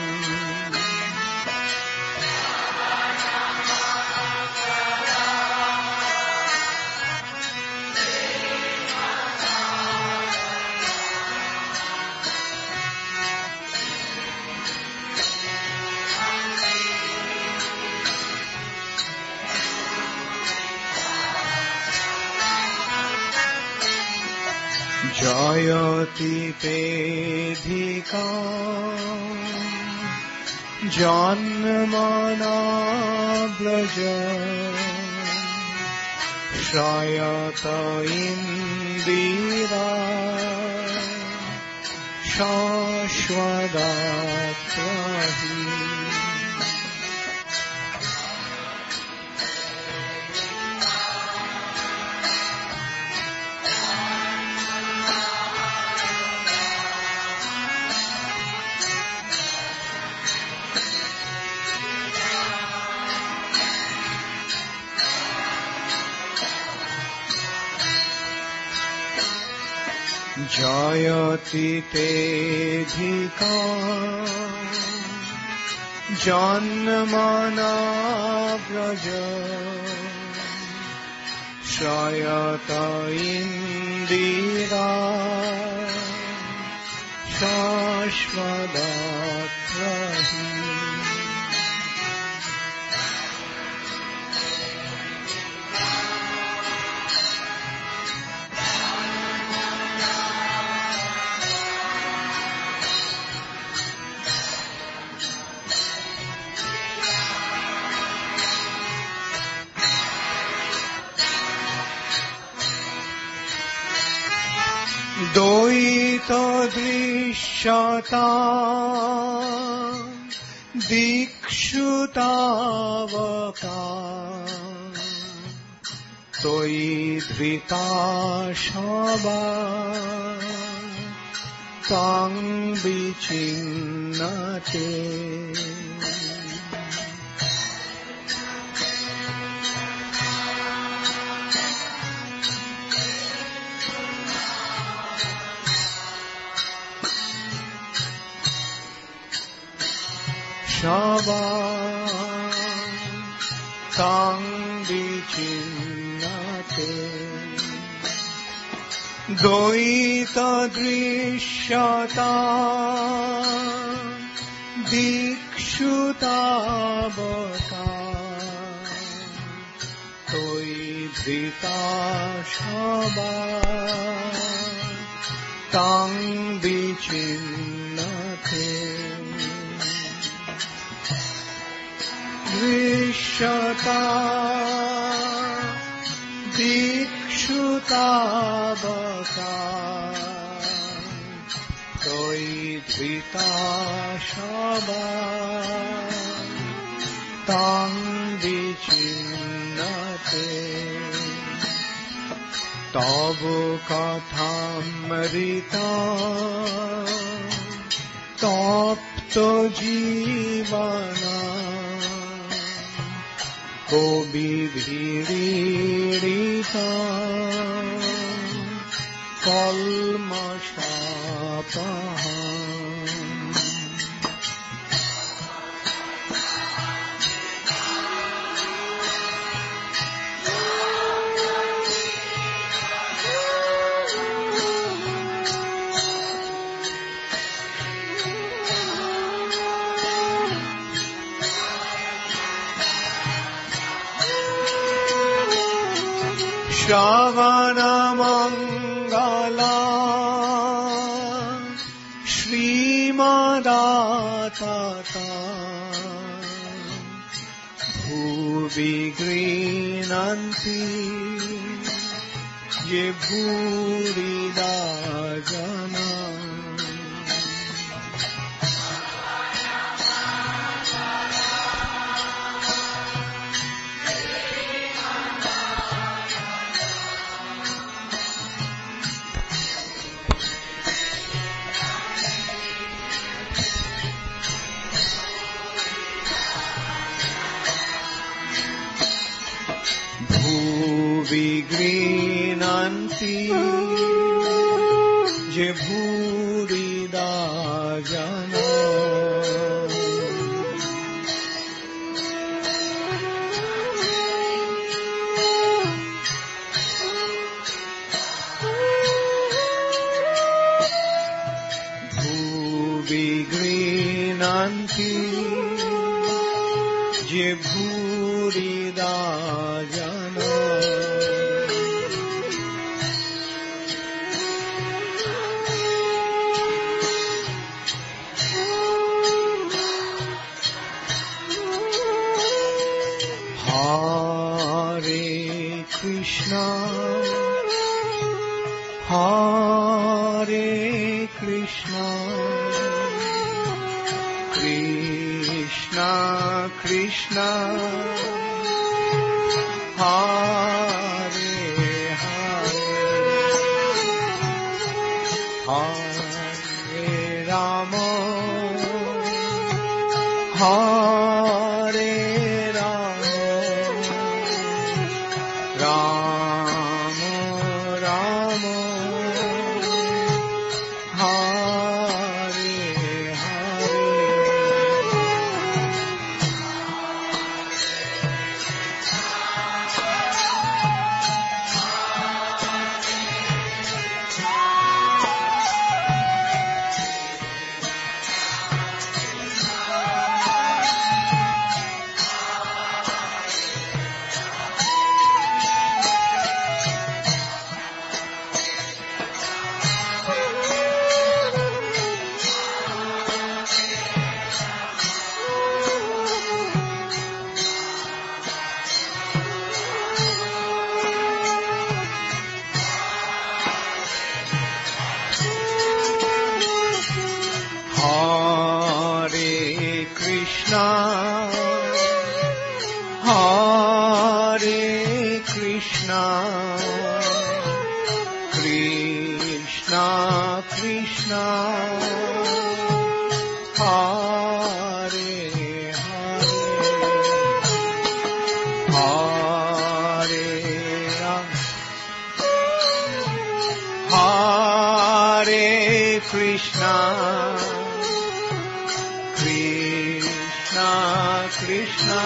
Jayati Pedhika Janmana Braja Shrayata Indira Shashwadatrahi Jayati Pedhika Janmana Braja Shrayata Indira Shashwadatrahi Doita Drishyata Dikshutavaka Toi Dhrita Shaba Tang Vichinnate Shava Tang Vichinnate Doita Drishyata Dikshutavaka Toi Dhrita Shava Tang Vichinnate Drishyata Dikshutavaka Toi Dhrita Shava Tang Vichinnate Tavu Kathamrita Tapto Jivana Kobi Bhiririta Kalmashapaha Shravanamangala Shrimadata Bhuvi Grinanti Ye Bhurida Jana grinanti je bhurida jana grinanti je bhurida jana Hare Krishna Hare Krishna Krishna Krishna Hare Hare Hare Rama Hare Rama Rama Rama Hare Krishna Hare Krishna Krishna Krishna Hare Hare Hare Krishna Krishna Krishna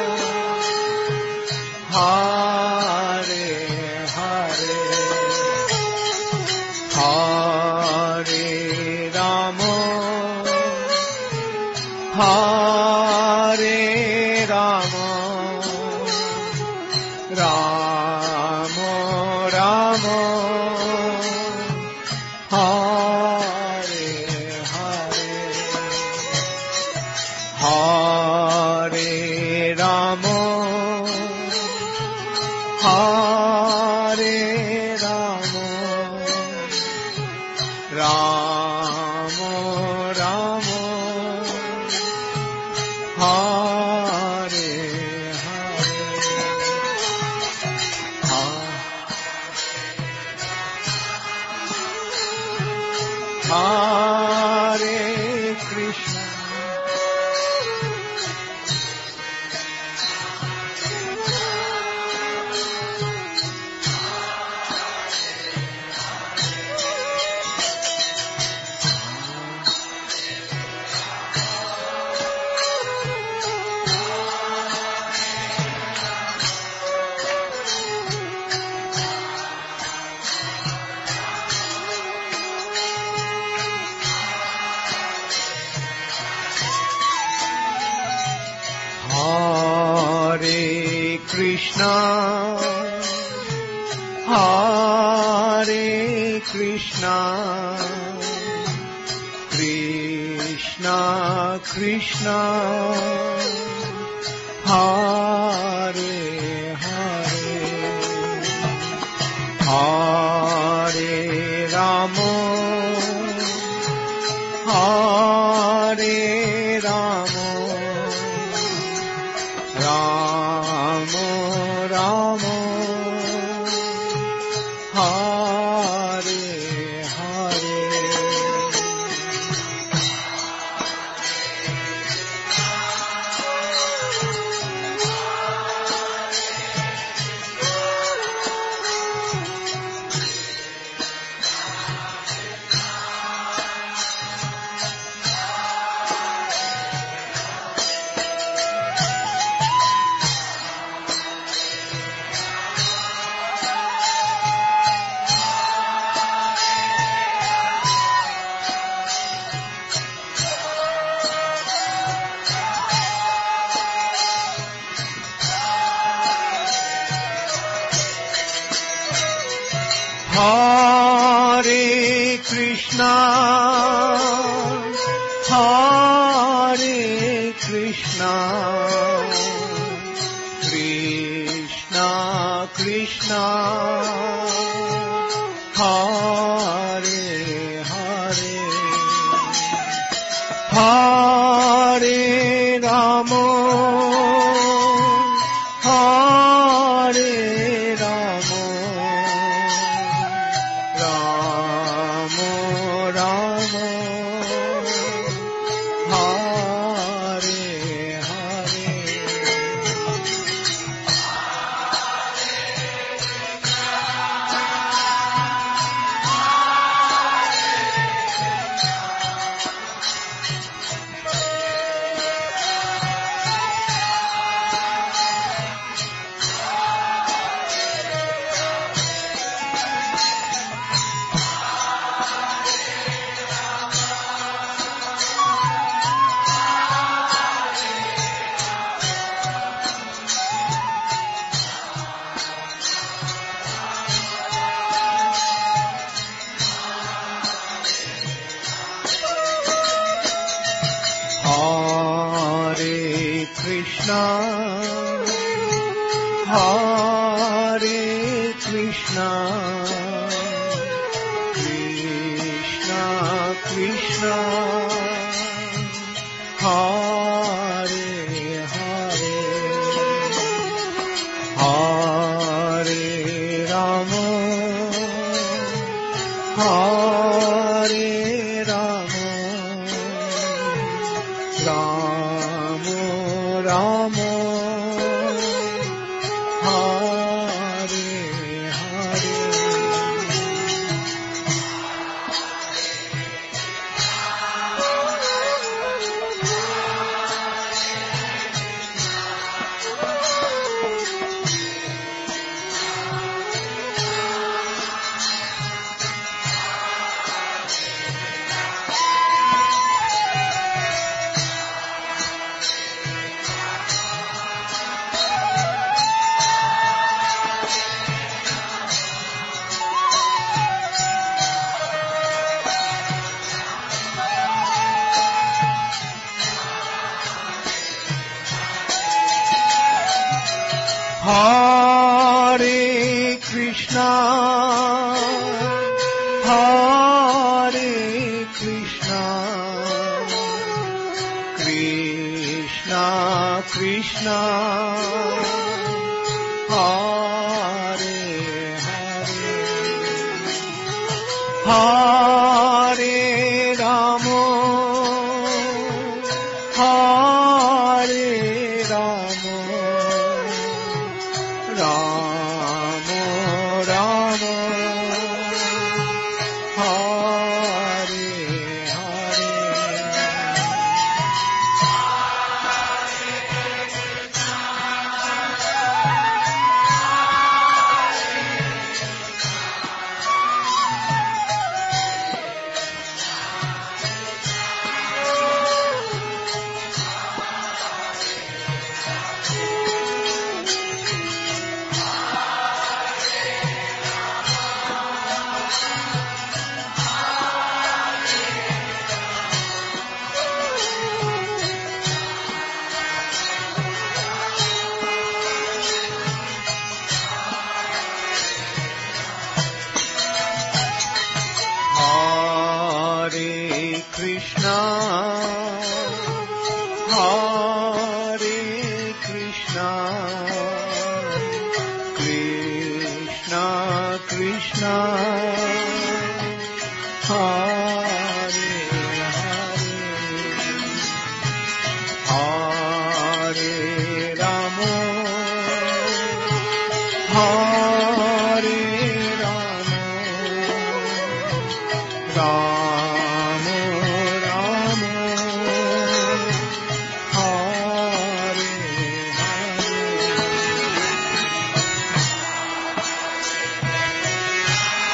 Hare Hare Hare Rama Hare Rama Rama Rama Hare Hare Rama Hare Rama Rama Rama Hare Hare Krishna Hare Krishna Hare Krishna Krishna Krishna Hare Hare Hare Rama Hare Rama Rama Rama Hare Hare Krishna, Hare Krishna, Krishna Krishna, Hare Hare, Hare Rama, Hare Rama, Rama Rama, Hare Hare. Hare Krishna, Hare Krishna, Krishna Krishna, Hare Hare, Hare Rama, Hare Rama, Rama Rama, Hare Hare. Hare Krishna, Hare Krishna, Krishna Krishna, Hare Hare, Hare Rama, Hare Rama, Rama Rama, Hare Hare. Hare Krishna, Hare Krishna, Krishna Krishna, Hare Hare, Hare Rama, Hare Rama, Rama Rama, Hare Hare.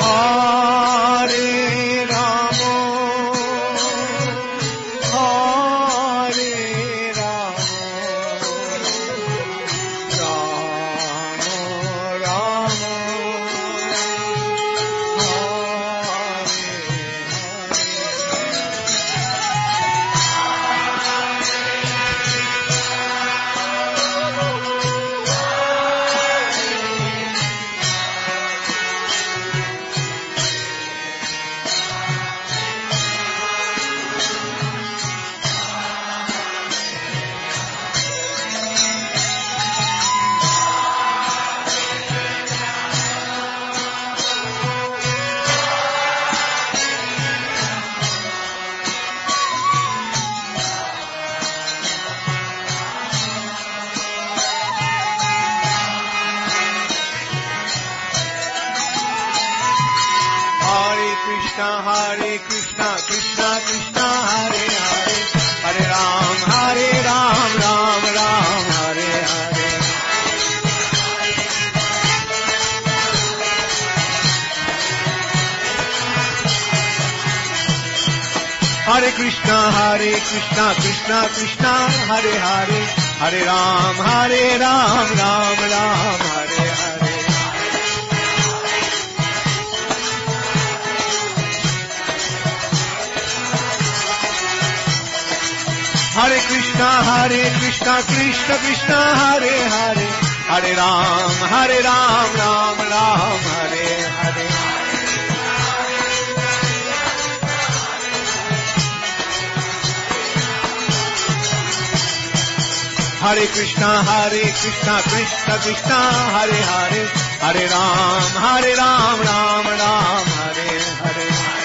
Hare Krishna, Krishna Krishna, Hare Hare, Hare Ram, Ram Ram, Hare Hare. Hare Krishna, Krishna Krishna, Hare Hare, Hare Ram, Ram Ram, Hare Hare. Hare Krishna, Krishna Krishna, Hare Hare, Hare Ram, Ram Ram, Hare Hare.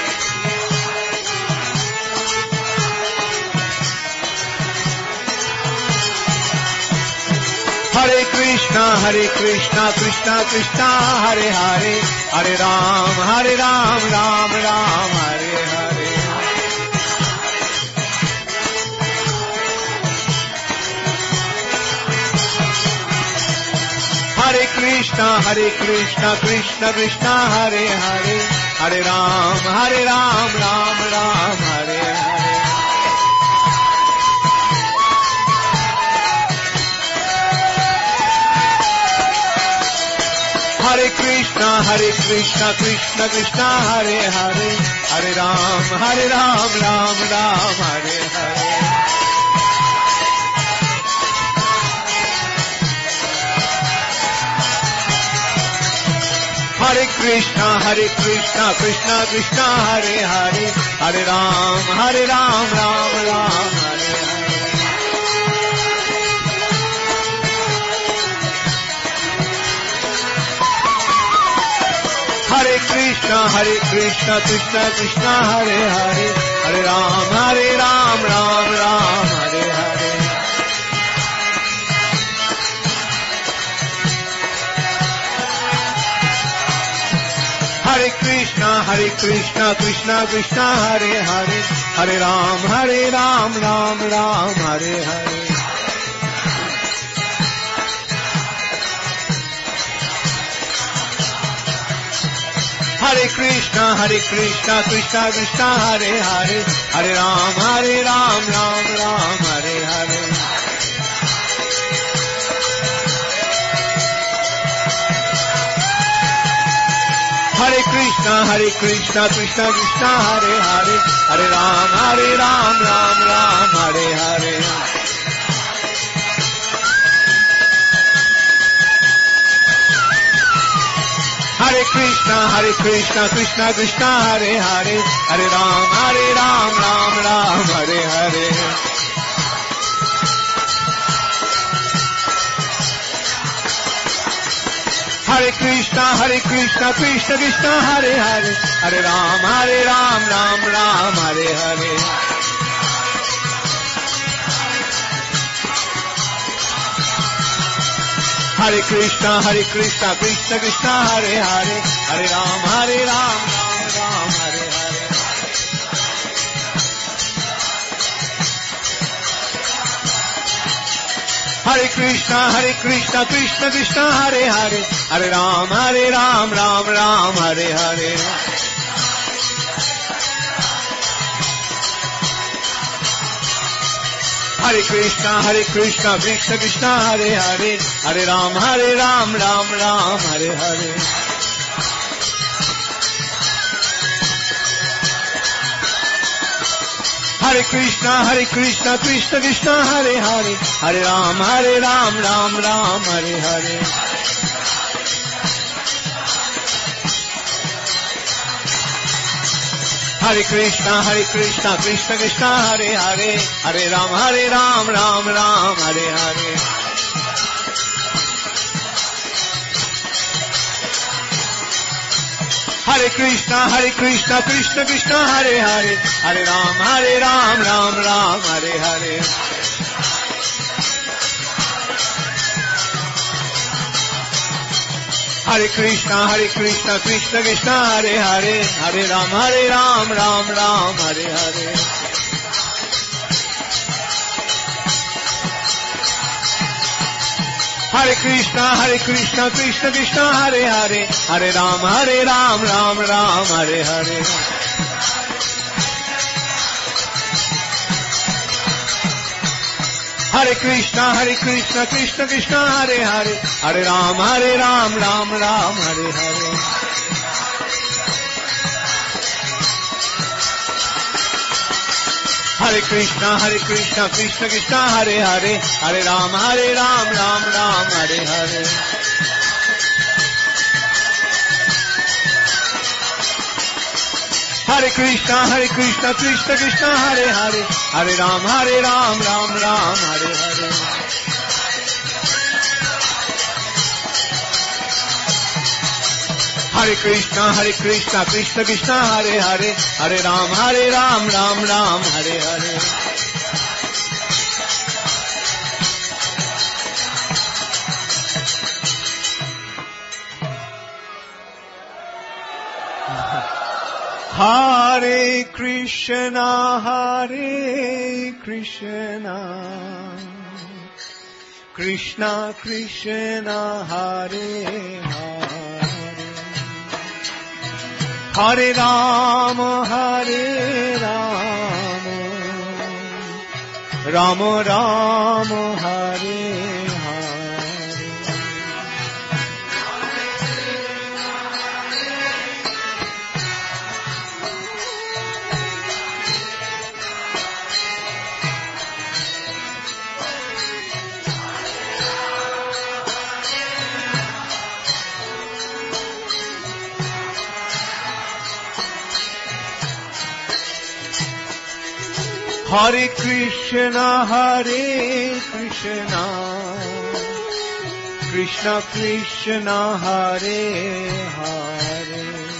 Hare Krishna, Krishna Krishna, Hare Hare, Hare Ram, Ram Ram, Hare Hare. Hare Krishna, Krishna Krishna, Hare Hare, Hare Ram, Ram Ram, Hare Hare. Hare Krishna, Krishna Krishna, Hare Hare, Hare Ram, Ram Ram, Hare Hare. Hare Krishna, Krishna Krishna, Hare Hare, Hare Ram, Ram Ram, Hare Hare. Hare Krishna, Krishna Krishna, Hare Hare, Hare Ram, Ram Ram, Hare Hare. Hare Krishna, Krishna Krishna, Hare Hare, Hare Ram, Ram Ram, Hare Hare. Hare Krishna, Krishna Krishna, Hare Hare, Hare Ram, Ram Ram, Hare Hare. Hare Krishna, Krishna Krishna, Hare Hare, Hare Ram, Ram Ram, Hare Hare. Hare Krishna, Krishna Krishna, Hare Hare, Hare Ram, Ram Ram, Hare Hare. Hare Krishna, Krishna Krishna, Hare Hare, Hare Ram, Ram Ram, Hare Hare. Hare Krishna, Krishna Krishna, Hare Hare, Hare Ram, Ram Ram, Hare Hare. Hare Krishna, Krishna Krishna, Hare Hare, Hare Ram, Ram Ram, Hare Hare. Hare Krishna, Krishna Krishna, Hare Hare, Hare Ram, Ram Ram, Hare Hare. Hare Krishna, Krishna Krishna, Hare Hare, Hare Ram, Ram Ram, Hare Hare. Hare Krishna, Krishna Krishna, Hare Hare, Hare Ram, Ram Ram, Hare Hare. Hare Krishna, Krishna Krishna, Hare Hare, Hare Ram, Ram Ram, Hare Hare. Hare Krishna, Krishna Hare Hare, Hare Ram, Ram Ram, Hare Hare. Hare Krishna, Krishna Hare Hare, Hare Ram, Ram Ram, Hare Hare. Hare Krishna, Krishna Hare Hare, Hare Ram, Ram Ram, Hare Hare. Hare Krishna, Krishna Hare Hare, Hare Ram, Ram Ram, Hare Hare. Hare Krishna, Krishna Hare Hare, Hare Ram, Ram Ram, Hare Hare. Hare Krishna, Krishna Hare Hare, Hare Ram, Ram Ram, Hare Hare. Hare Krishna, Krishna Krishna, Hare Hare, Hare Ram, Ram Ram, Hare Hare Krishna, Krishna Krishna, Hare Hare,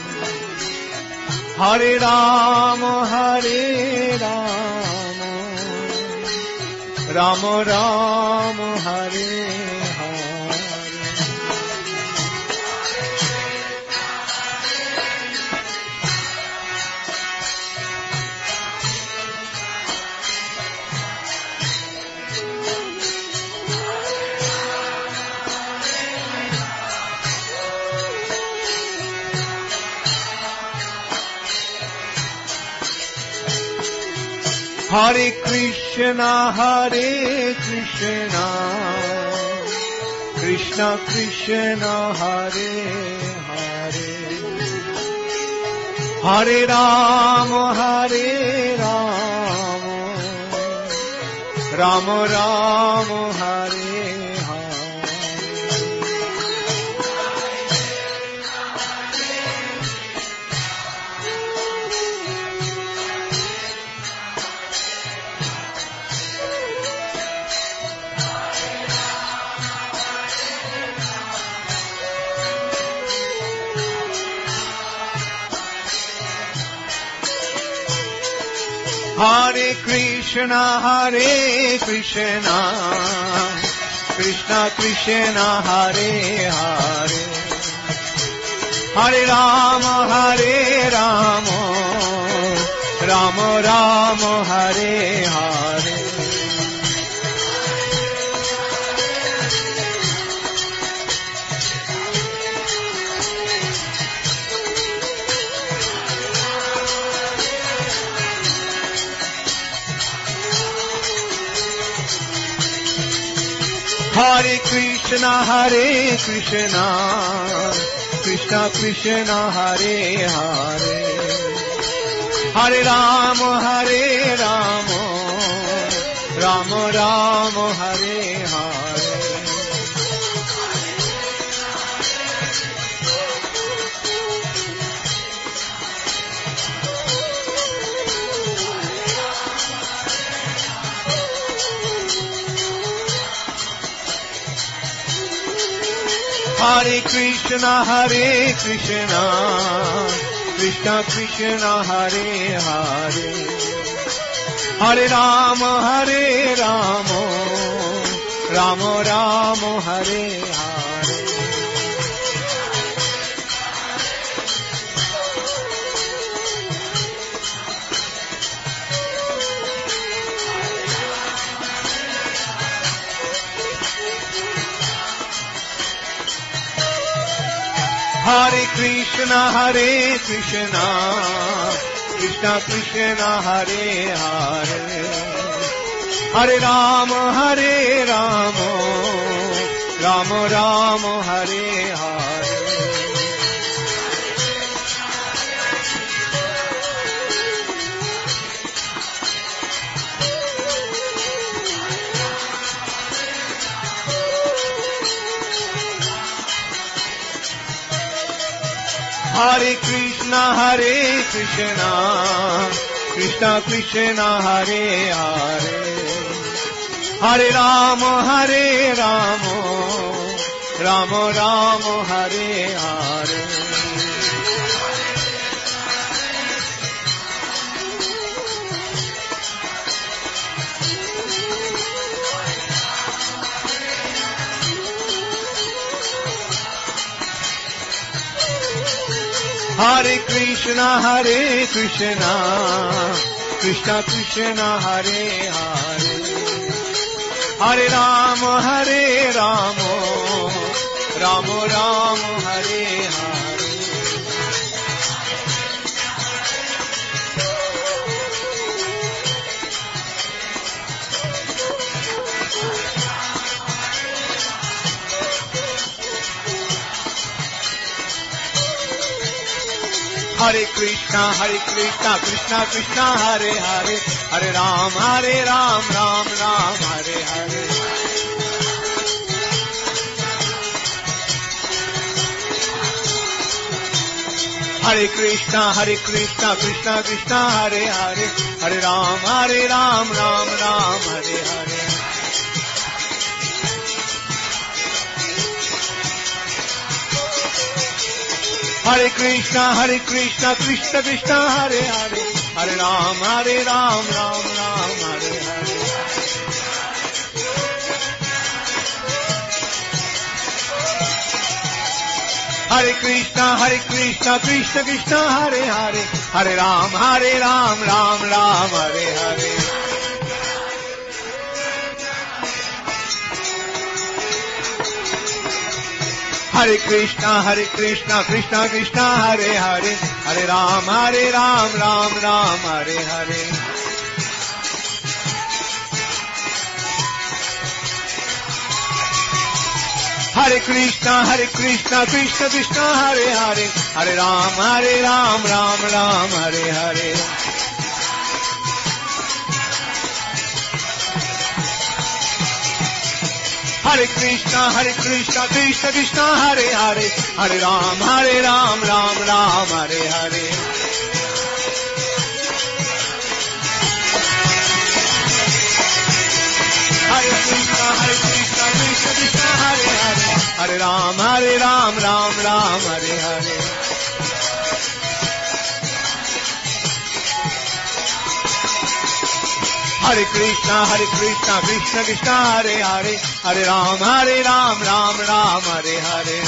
Hare Ram, Ram Ram, Hare Hare Krishna, Krishna Krishna, Hare Hare, Hare Ram, Ram Ram, Hare Hare Krishna, Krishna Krishna, Hare Hare, Hare Ram, Ram Ram, Hare Hare. Hare Krishna, Krishna Krishna, Hare Hare, Hare Rama, Rama Rama, Hare Hare. Hare Krishna, Krishna Krishna, Hare Hare, Hare Rama, Rama Rama, Hare Hare. Hare Krishna, Krishna Krishna, Hare Hare, Hare Rama, Rama Rama, Hare Hare. Hare Krishna, Krishna Krishna, Hare Hare, Hare Rama, Rama Rama, Hare Hare. Hare Krishna, Krishna Krishna, Hare Hare, Hare Rama, Rama Rama, Hare Hare. Hare Krishna, Krishna Krishna, Hare Hare, Hare Ram, Ram Ram, Hare Hare. Hare Krishna, Krishna Krishna, Hare Hare, Hare Ram, Ram Ram, Hare Hare. Hare Krishna, Krishna Krishna, Hare Hare, Hare Ram, Ram Ram, Hare Hare. Hare Krishna, Krishna Krishna, Hare Hare, Hare Ram, Ram Ram, Hare Hare. Hare Krishna, Krishna Krishna, Hare Hare, Hare Ram, Ram Ram, Hare Hare. Hare Krishna, Krishna Krishna, Hare Hare, Hare Ram, Ram Ram, Hare Hare. Hare Krishna, Krishna Krishna, Hare Hare, Hare Ram, Ram Ram, Hare Hare. Hare Krishna, Krishna Krishna, Hare Hare, Hare Ram, Ram Hare Hare. Hare Krishna, Krishna Krishna, Hare Hare, Hare Ram, Ram Hare Hare.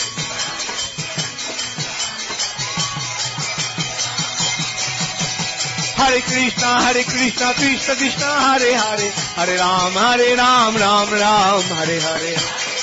Hare Krishna, Krishna Krishna, Hare Hare, Hare Ram, Ram Hare Hare.